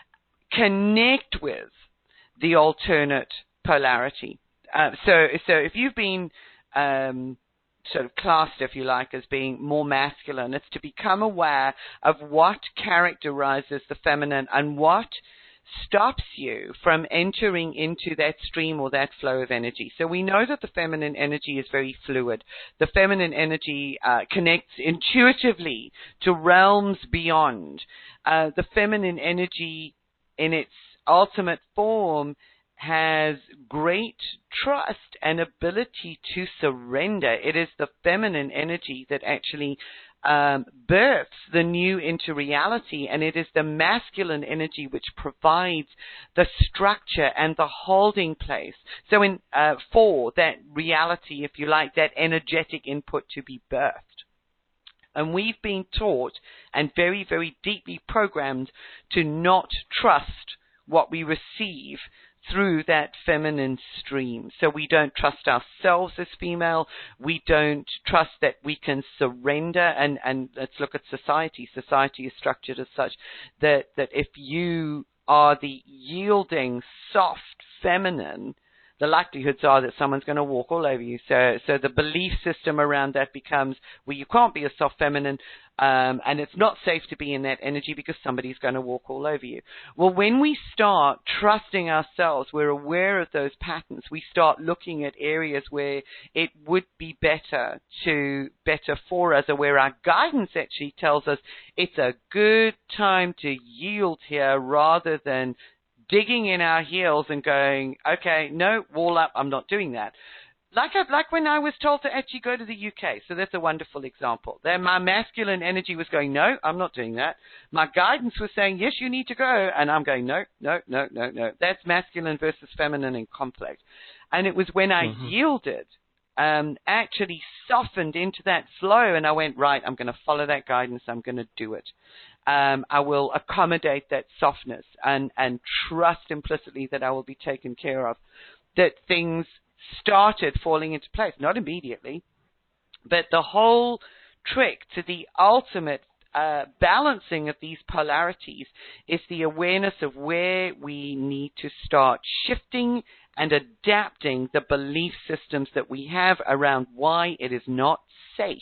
connect with the alternate polarity. Uh, so, so if you've been um, sort of classed, if you like, as being more masculine, it's to become aware of what characterizes the feminine and what stops you from entering into that stream or that flow of energy. So we know that the feminine energy is very fluid. The feminine energy uh, connects intuitively to realms beyond. Uh, the feminine energy in its ultimate form has great trust and ability to surrender. It is the feminine energy that actually um, births the new into reality, and it is the masculine energy which provides the structure and the holding place. So in uh, for that reality, if you like, that energetic input to be birthed. And we've been taught and very, very deeply programmed to not trust what we receive through that feminine stream. So we don't trust ourselves as female. We don't trust that we can surrender. And, and let's look at society. Society is structured as such that, that if you are the yielding, soft, feminine, the likelihoods are that someone's going to walk all over you. So, so the belief system around that becomes, well, you can't be a soft feminine, um, and it's not safe to be in that energy because somebody's going to walk all over you. Well, when we start trusting ourselves, we're aware of those patterns. We start looking at areas where it would be better to better for us, or where our guidance actually tells us it's a good time to yield here, rather than digging in our heels and going, okay, no, wall up, I'm not doing that. Like I, like when I was told to actually go to the U K. So that's a wonderful example. Then my masculine energy was going, no, I'm not doing that. My guidance was saying, yes, you need to go. And I'm going, no, no, no, no, no. That's masculine versus feminine in conflict. And it was when I mm-hmm. yielded, um, actually softened into that flow, and I went, right, I'm going to follow that guidance. I'm going to do it. Um, I will accommodate that softness and, and trust implicitly that I will be taken care of, that things started falling into place, not immediately, but the whole trick to the ultimate uh, balancing of these polarities is the awareness of where we need to start shifting and adapting the belief systems that we have around why it is not safe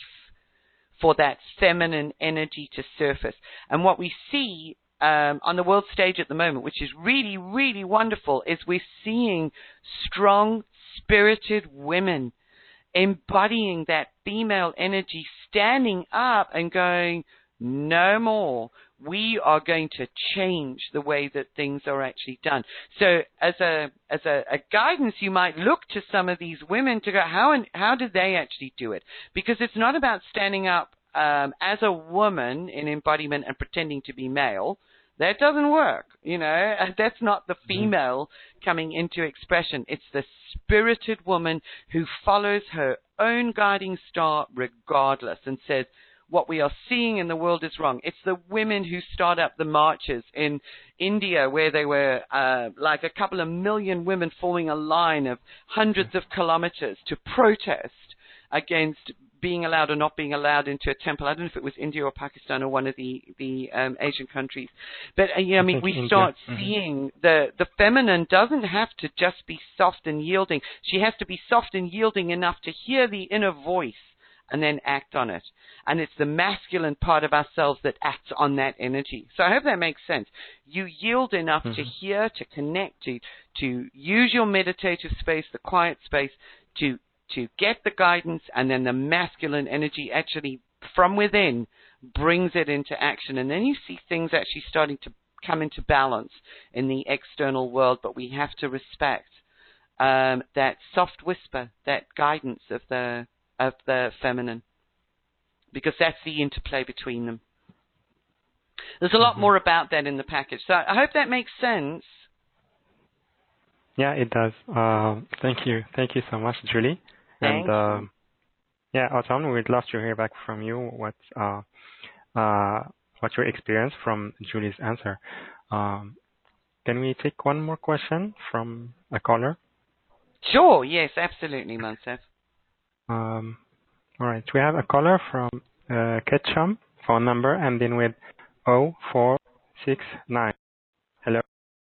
for that feminine energy to surface. And what we see um, on the world stage at the moment, which is really, really wonderful, is we're seeing strong, spirited women embodying that female energy, standing up and going, no more. We are going to change the way that things are actually done. So as a as a, a guidance, you might look to some of these women to go, how and how did they actually do it? Because it's not about standing up um, as a woman in embodiment and pretending to be male. That doesn't work. You know, that's not the female coming into expression. It's the spirited woman who follows her own guiding star regardless and says, what we are seeing in the world is wrong. It's the women who start up the marches in India, where there were uh, like a couple of million women forming a line of hundreds of kilometers to protest against being allowed or not being allowed into a temple. I don't know if it was India or Pakistan or one of the, the um, Asian countries. But, uh, yeah, I mean, we India. start mm-hmm. seeing the, the feminine doesn't have to just be soft and yielding. She has to be soft and yielding enough to hear the inner voice and then act on it. And it's the masculine part of ourselves that acts on that energy. So I hope that makes sense. You yield enough mm-hmm. to hear, to connect, to, to use your meditative space, the quiet space, to to get the guidance, and then the masculine energy actually from within brings it into action. And then you see things actually starting to come into balance in the external world, but we have to respect um, that soft whisper, that guidance of the of the feminine, because that's the interplay between them. There's a lot mm-hmm. more about that in the package. So I hope that makes sense. Yeah, it does. Uh, thank you. Thank you so much, Julie. Thanks. And uh, yeah, Autumn, we'd love to hear back from you what uh, uh, what your experience from Julie's answer. Um, can we take one more question from a caller? Sure. Yes, absolutely, Moncef. Um, all right. We have a caller from uh, Ketchum, phone number ending with oh four six nine. Hello.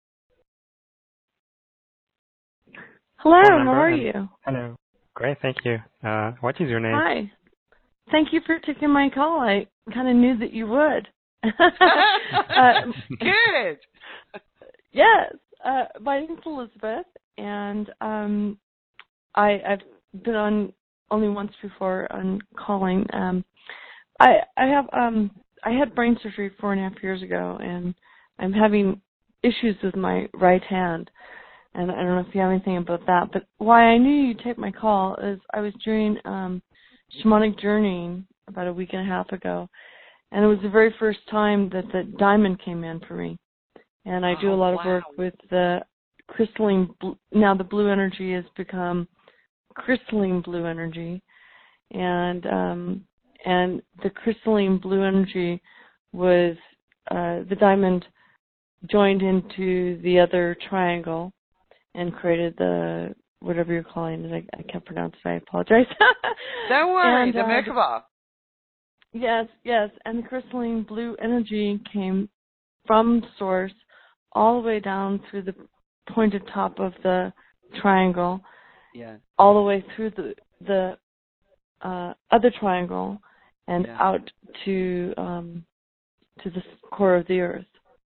Hello, how are you? Hello. Great, thank you. Uh, what is your name? Hi. Thank you for taking my call. I kind of knew that you would. uh, Good. Yes. Uh, my name's Elizabeth, and um, I, I've been on only once before on calling. Um, I I have um I had brain surgery four and a half years ago, and I'm having issues with my right hand. And I don't know if you have anything about that. But why I knew you'd take my call is I was doing um, shamanic journeying about a week and a half ago. And it was the very first time that the diamond came in for me. And I do oh, a lot wow. of work with the crystalline blue. Now the blue energy has become crystalline blue energy. And um, and the crystalline blue energy was uh, the diamond joined into the other triangle and created the, whatever you're calling it, I, I can't pronounce it, I apologize. Don't worry, and, the uh, Merkaba. Yes, yes, and the crystalline blue energy came from source all the way down through the pointed top of the triangle, yeah, all the way through the the uh, other triangle and yeah. out to um, to the core of the earth.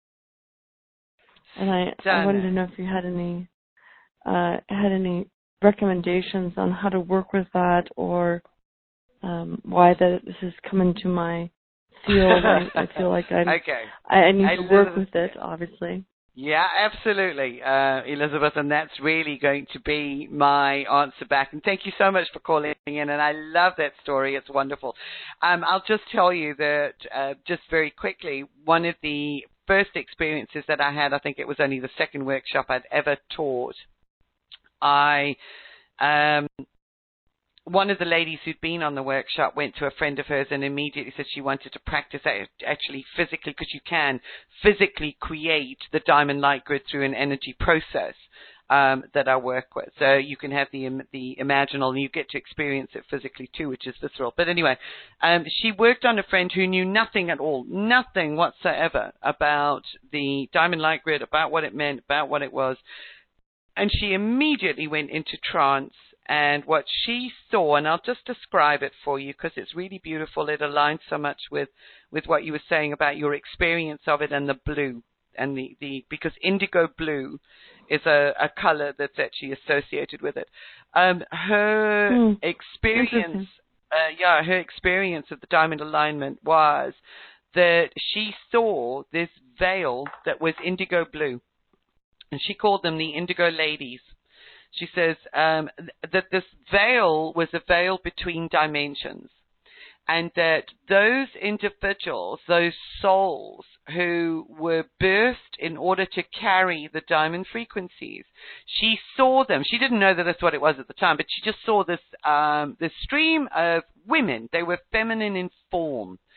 And I, I wanted to know if you had any uh, had any recommendations on how to work with that, or um, why that this is coming to my field. I, I feel like I'm, okay. I, I need I to work love with it, obviously. Yeah, absolutely, uh, Elizabeth, and that's really going to be my answer back. And thank you so much for calling in, and I love that story. It's wonderful. Um, I'll just tell you that, uh, just very quickly, one of the first experiences that I had, I think it was only the second workshop I'd ever taught, I, um, one of the ladies who'd been on the workshop went to a friend of hers and immediately said she wanted to practice actually physically, because you can physically create the diamond light grid through an energy process um, that I work with. So you can have the the imaginal, and you get to experience it physically too, which is visceral. But anyway, um, she worked on a friend who knew nothing at all, nothing whatsoever about the diamond light grid, about what it meant, about what it was. And she immediately went into trance, and what she saw, and I'll just describe it for you because it's really beautiful. It aligns so much with, with what you were saying about your experience of it and the blue, and the, the because indigo blue is a, a color that's actually associated with it. Um, her mm. experience, uh, yeah, her experience of the diamond alignment was that she saw this veil that was indigo blue. And she called them the Indigo Ladies. She says um, th- that this veil was a veil between dimensions, and that those individuals, those souls who were birthed in order to carry the diamond frequencies, she saw them. She didn't know that that's what it was at the time, but she just saw this um, this stream of women. They were feminine in form.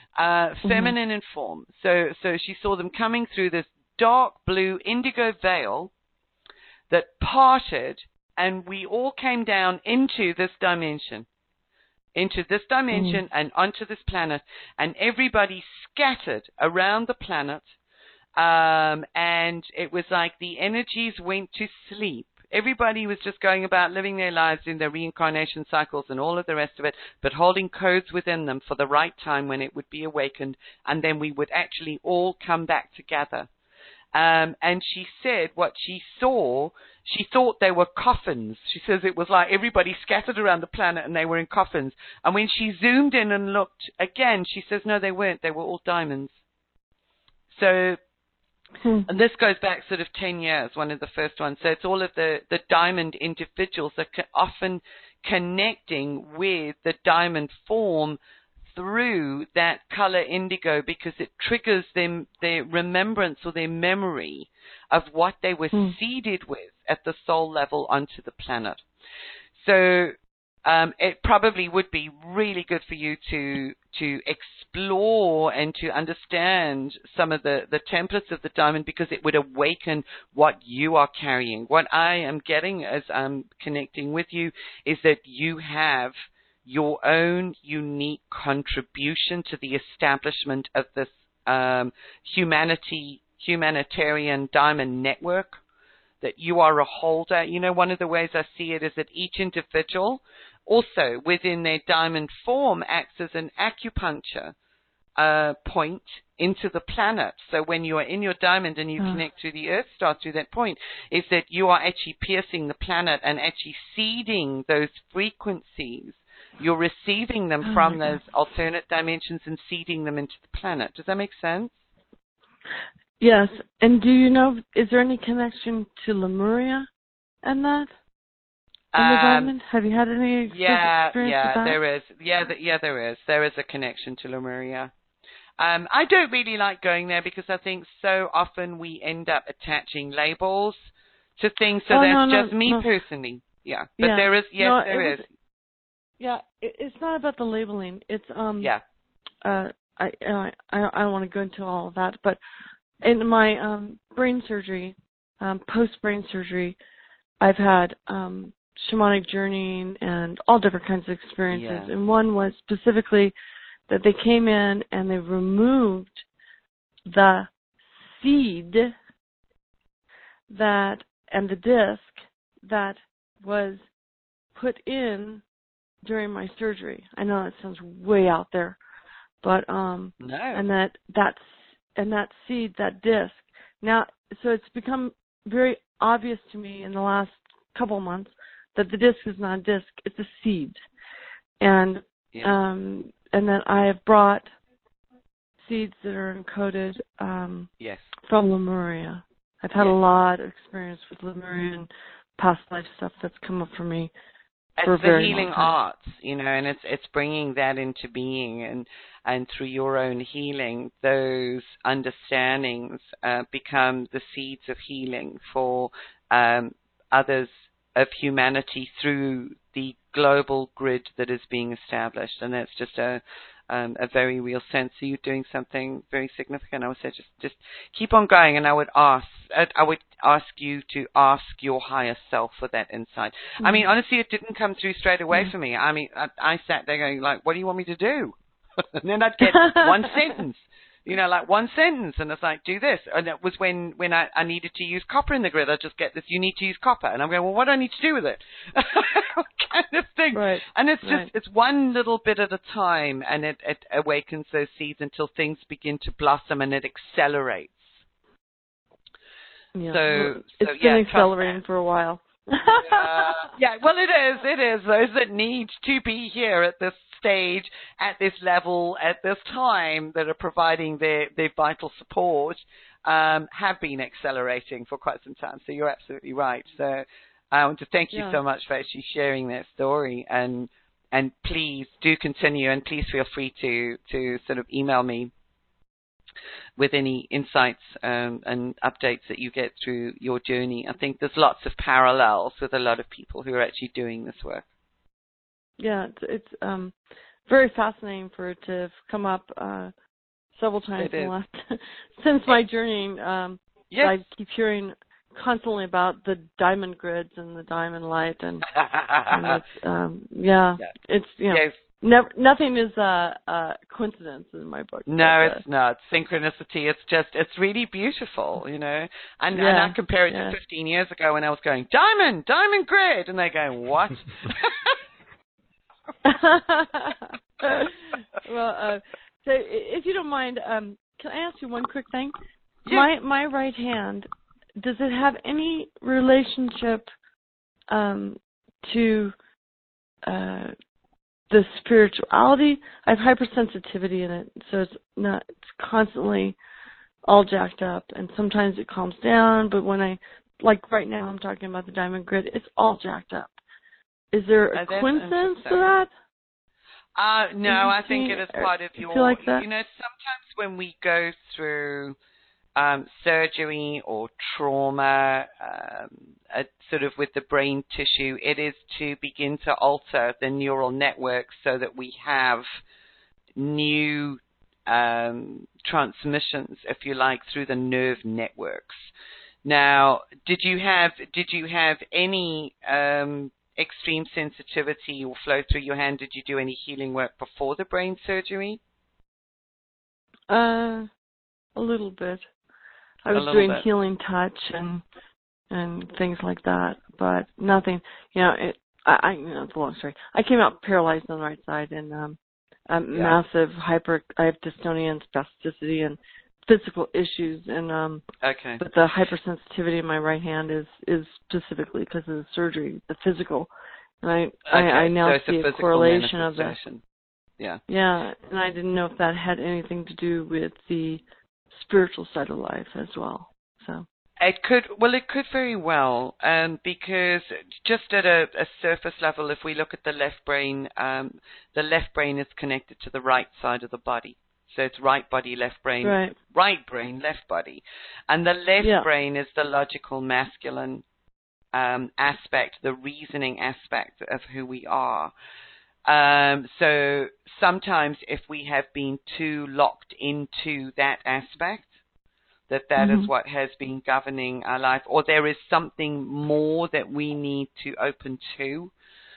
uh, feminine mm-hmm. in form. So, so she saw them coming through this dark blue indigo veil that parted, and we all came down into this dimension, into this dimension mm-hmm. and onto this planet, and everybody scattered around the planet, um, and it was like the energies went to sleep. Everybody was just going about living their lives in their reincarnation cycles and all of the rest of it, but holding codes within them for the right time when it would be awakened, and then we would actually all come back together. Um, and she said what she saw, she thought they were coffins. She says it was like everybody scattered around the planet and they were in coffins. And when she zoomed in and looked again, she says, no, they weren't. They were all diamonds. So... Hmm. And this goes back sort of ten years, one of the first ones. So it's all of the, the diamond individuals that are often connecting with the diamond form through that color indigo, because it triggers them, their remembrance or their memory of what they were hmm. seeded with at the soul level onto the planet. So um, it probably would be really good for you to to explore and to understand some of the, the templates of the diamond, because it would awaken what you are carrying. What I am getting as I'm connecting with you is that you have your own unique contribution to the establishment of this um, humanity, humanitarian diamond network, that you are a holder. You know, one of the ways I see it is that each individual also within their diamond form acts as an acupuncture uh, point into the planet. So when you are in your diamond and you oh. connect to the Earth Star through that point, is that you are actually piercing the planet and actually seeding those frequencies. You're receiving them oh from those alternate dimensions and seeding them into the planet. Does that make sense? Yes. And do you know, is there any connection to Lemuria and that? On the Um, diamond? Have you had any yeah, experience yeah, with that? there is. Yeah, th- yeah, there is. There is a connection to Lemuria. Um, I don't really like going there because I think so often we end up attaching labels to things. So oh, that's no, no, just me no. personally. Yeah, but yeah. there is. Yes, no, there was, is. Yeah, it, it's not about the labeling. It's um. Yeah. Uh, I I I don't want to go into all of that, but in my um brain surgery, um post brain surgery, I've had um. shamanic journeying and all different kinds of experiences. Yeah. And one was specifically that they came in and they removed the seed that and the disc that was put in during my surgery. I know that sounds way out there, but um no. and that that's and that seed, that disc. Now, so it's become very obvious to me in the last couple of months that the disc is not a disc, it's a seed. And yeah. um and then I have brought seeds that are encoded um yes. from Lemuria. I've had yes. a lot of experience with Lemuria and past life stuff that's come up for me. For it's a very the healing long time. arts, you know, and it's it's bringing that into being, and and through your own healing, those understandings uh, become the seeds of healing for um, others of humanity through the global grid that is being established. And that's just a um, a very real sense. So you're doing something very significant. I would say just just keep on going, and I would ask I would ask you to ask your higher self for that insight. Mm-hmm. I mean, honestly, it didn't come through straight away mm-hmm. for me. I mean, I, I sat there going like, what do you want me to do? And then I'd get one sentence. You know, like one sentence, and it's like, do this. And it was when, when I, I needed to use copper in the grid. I just get this, you need to use copper. And I'm going, well, what do I need to do with it? kind of thing. Right. And it's right. just, it's one little bit at a time, and it, it awakens those seeds until things begin to blossom, and it accelerates. Yeah. So, well, it's so, been yeah, accelerating for a while. uh, yeah, well, it is. It is. Those that need to be here at this stage, at this level, at this time, that are providing their, their vital support, um, have been accelerating for quite some time. So you're absolutely right. So I want to thank you yeah. so much for actually sharing that story. And and please do continue, and please feel free to, to sort of email me with any insights um, and updates that you get through your journey. I think there's lots of parallels with a lot of people who are actually doing this work. Yeah, it's, it's um, very fascinating for it to have come up uh, several times It in is. the last since my journey. Um, Yes. I keep hearing constantly about the diamond grids and the diamond light, and, and it's, um, yeah, Yeah. it's you know. Yes. Never, nothing is a, a coincidence in my book. No, but, uh, it's not. Synchronicity, it's just, it's really beautiful, you know. And, Yeah, and I compare it yeah. to fifteen years ago when I was going, diamond, diamond grid, and they're going, what? Well, uh, so i- if you don't mind, um, can I ask you one quick thing? Yeah. My my right hand, does it have any relationship um, to uh, the spirituality? I have hypersensitivity in it, so it's not. It's constantly all jacked up, and sometimes it calms down. But when I, like right now, I'm talking about the diamond grid. It's all jacked up. Is there a Oh, that's coincidence to interesting. that? Uh, no, I think See, it is or part of you your, feel like that? you know, sometimes when we go through um, surgery or trauma, um, uh, sort of with the brain tissue, it is to begin to alter the neural networks so that we have new um, transmissions, if you like, through the nerve networks. Now, did you have did you have any um, extreme sensitivity or flow through your hand? Did you do any healing work before the brain surgery? Uh, a little bit. I A was little doing bit. healing touch and and things like that, but nothing. You know, it. I, I you know, it's a long story. I came out paralyzed on the right side and um, a Yeah. massive hyper. I have dystonia and spasticity and physical issues, and um, Okay. but the hypersensitivity in my right hand is is specifically because of the surgery, the physical. And I Okay. I, I so now it's see a a physical correlation of that. manifestation. Yeah. Yeah, and I didn't know if that had anything to do with the spiritual side of life as well. So It could, well, it could very well, um, because just at a, a surface level, if we look at the left brain, um, the left brain is connected to the right side of the body. So it's right body, left brain, right, right brain, left body. And the left yeah, brain is the logical masculine um, aspect, the reasoning aspect of who we are. Um, so sometimes if we have been too locked into that aspect, that that mm-hmm. is what has been governing our life, or there is something more that we need to open to,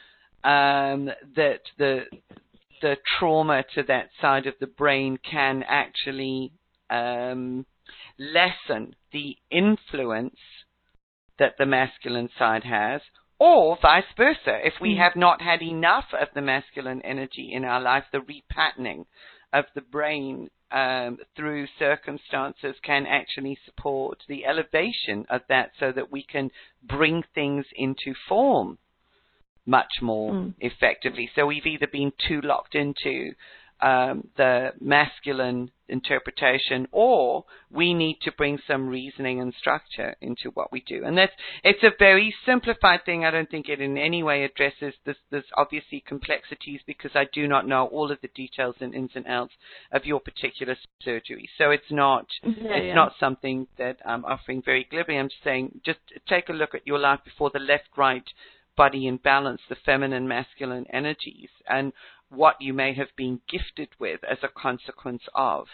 um, that the the trauma to that side of the brain can actually um, lessen the influence that the masculine side has, or vice versa. If we mm-hmm. have not had enough of the masculine energy in our life, the repatterning of the brain um, through circumstances can actually support the elevation of that so that we can bring things into form much more mm. effectively. So we've either been too locked into um, the masculine interpretation, or we need to bring some reasoning and structure into what we do. And that's, it's a very simplified thing. I don't think it in any way addresses this, this obviously complexities, because I do not know all of the details and ins and outs of your particular surgery. So it's not, yeah, it's yeah. not something that I'm offering very glibly. I'm just saying, just take a look at your life before the left-right body in balance, the feminine, masculine energies, and what you may have been gifted with as a consequence of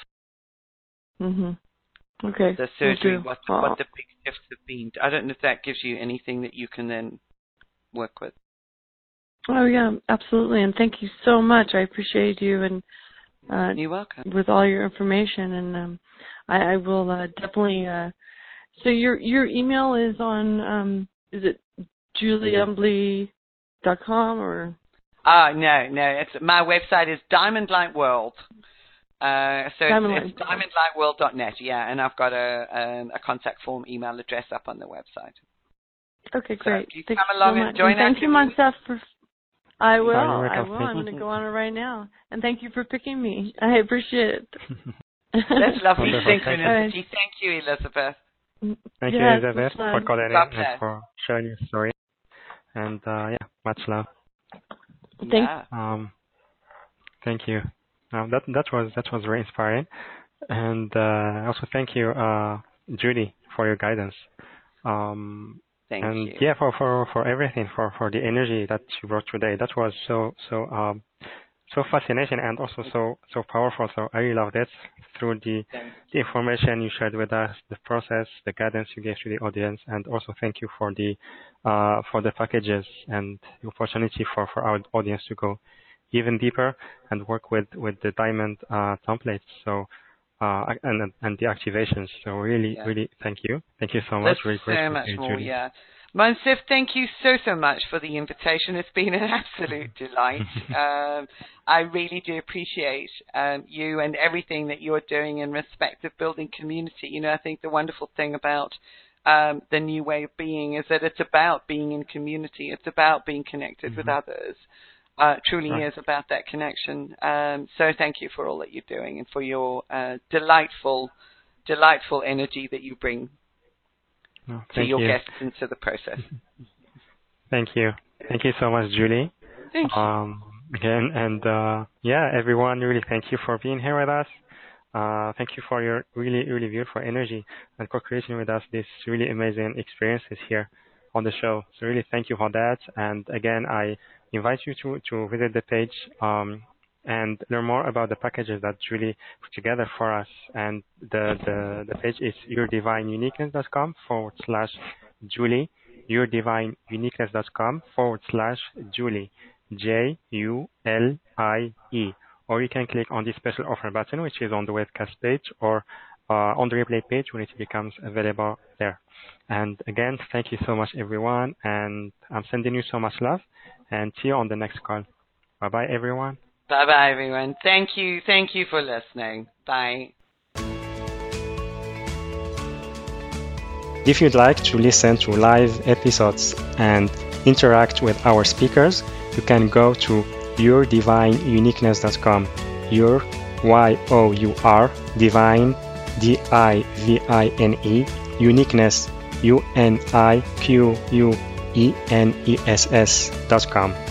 Mhm. Okay. the surgery, Will do. what, Oh. what the big gifts have been. I don't know if that gives you anything that you can then work with. Oh yeah, absolutely. And thank you so much. I appreciate you and uh, You're welcome. with all your information. And um, I, I will uh, definitely. Uh, so your your email is on. Um, is it julie umbley dot com or? Ah, no, no. It's my website is Diamond Light World. Uh, so Diamond it's, it's Light. diamond light world dot net, yeah, and I've got a um, a contact form email address up on the website. Okay, great. So you thank come you along so and much. join and thank us you, if you- Monsef, for. I will. Oh, you're I welcome. will. I'm going to go on it right now. And thank you for picking me. I appreciate it. That's lovely Wonderful. synchronicity. Thank you, Elizabeth. Thank you, Yes, Elizabeth, much love. for calling God in bless. and for sharing your story. And uh, yeah, much love. Thank- Yeah. Um, thank you. Um, that that was that was very inspiring. And uh, also thank you, uh, Judy, for your guidance. Um, Thank and you. yeah, for, for, for everything, for, for the energy that you brought today. That was so so um, so fascinating and also so so powerful. So I really loved it through the, the information you shared with us, the process, the guidance you gave to the audience, and also thank you for the uh, for the packages and the opportunity for, for our audience to go even deeper and work with with the diamond uh, templates. So. Uh, and and the activations. So really, yeah. really, thank you, thank you so much. There's really so much more, Julie. yeah. Monsef, thank you so so much for the invitation. It's been an absolute delight. um, I really do appreciate um, you and everything that you're doing in respect of building community. You know, I think the wonderful thing about um, the new way of being is that it's about being in community. It's about being connected mm-hmm. with others. Uh, truly right. is about that connection. Um, so thank you for all that you're doing and for your uh, delightful, delightful energy that you bring oh, to your you. guests and to the process. Thank you. Thank you so much, Julie. Thank you. Um, again, and uh, yeah, everyone, really thank you for being here with us. Uh, thank you for your really, really beautiful energy and co-creation with us. This really amazing experiences here on the show. So really thank you for that. And again, I invite you to, to visit the page um, and learn more about the packages that Julie put together for us. And the, the, the page is yourdivineuniqueness.com forward slash Julie, yourdivineuniqueness.com forward slash Julie, J U L I E. Or you can click on the special offer button, which is on the webcast page or uh, on the replay page when it becomes available there. And again, thank you so much, everyone. And I'm sending you so much love. And see you on the next call. Bye-bye, everyone. Bye-bye, everyone. Thank you. Thank you for listening. Bye. If you'd like to listen to live episodes and interact with our speakers, you can go to your divine uniqueness dot com. Your, Y O U R, divine, D I V I N E, uniqueness, U N I Q U E N E S S dot com.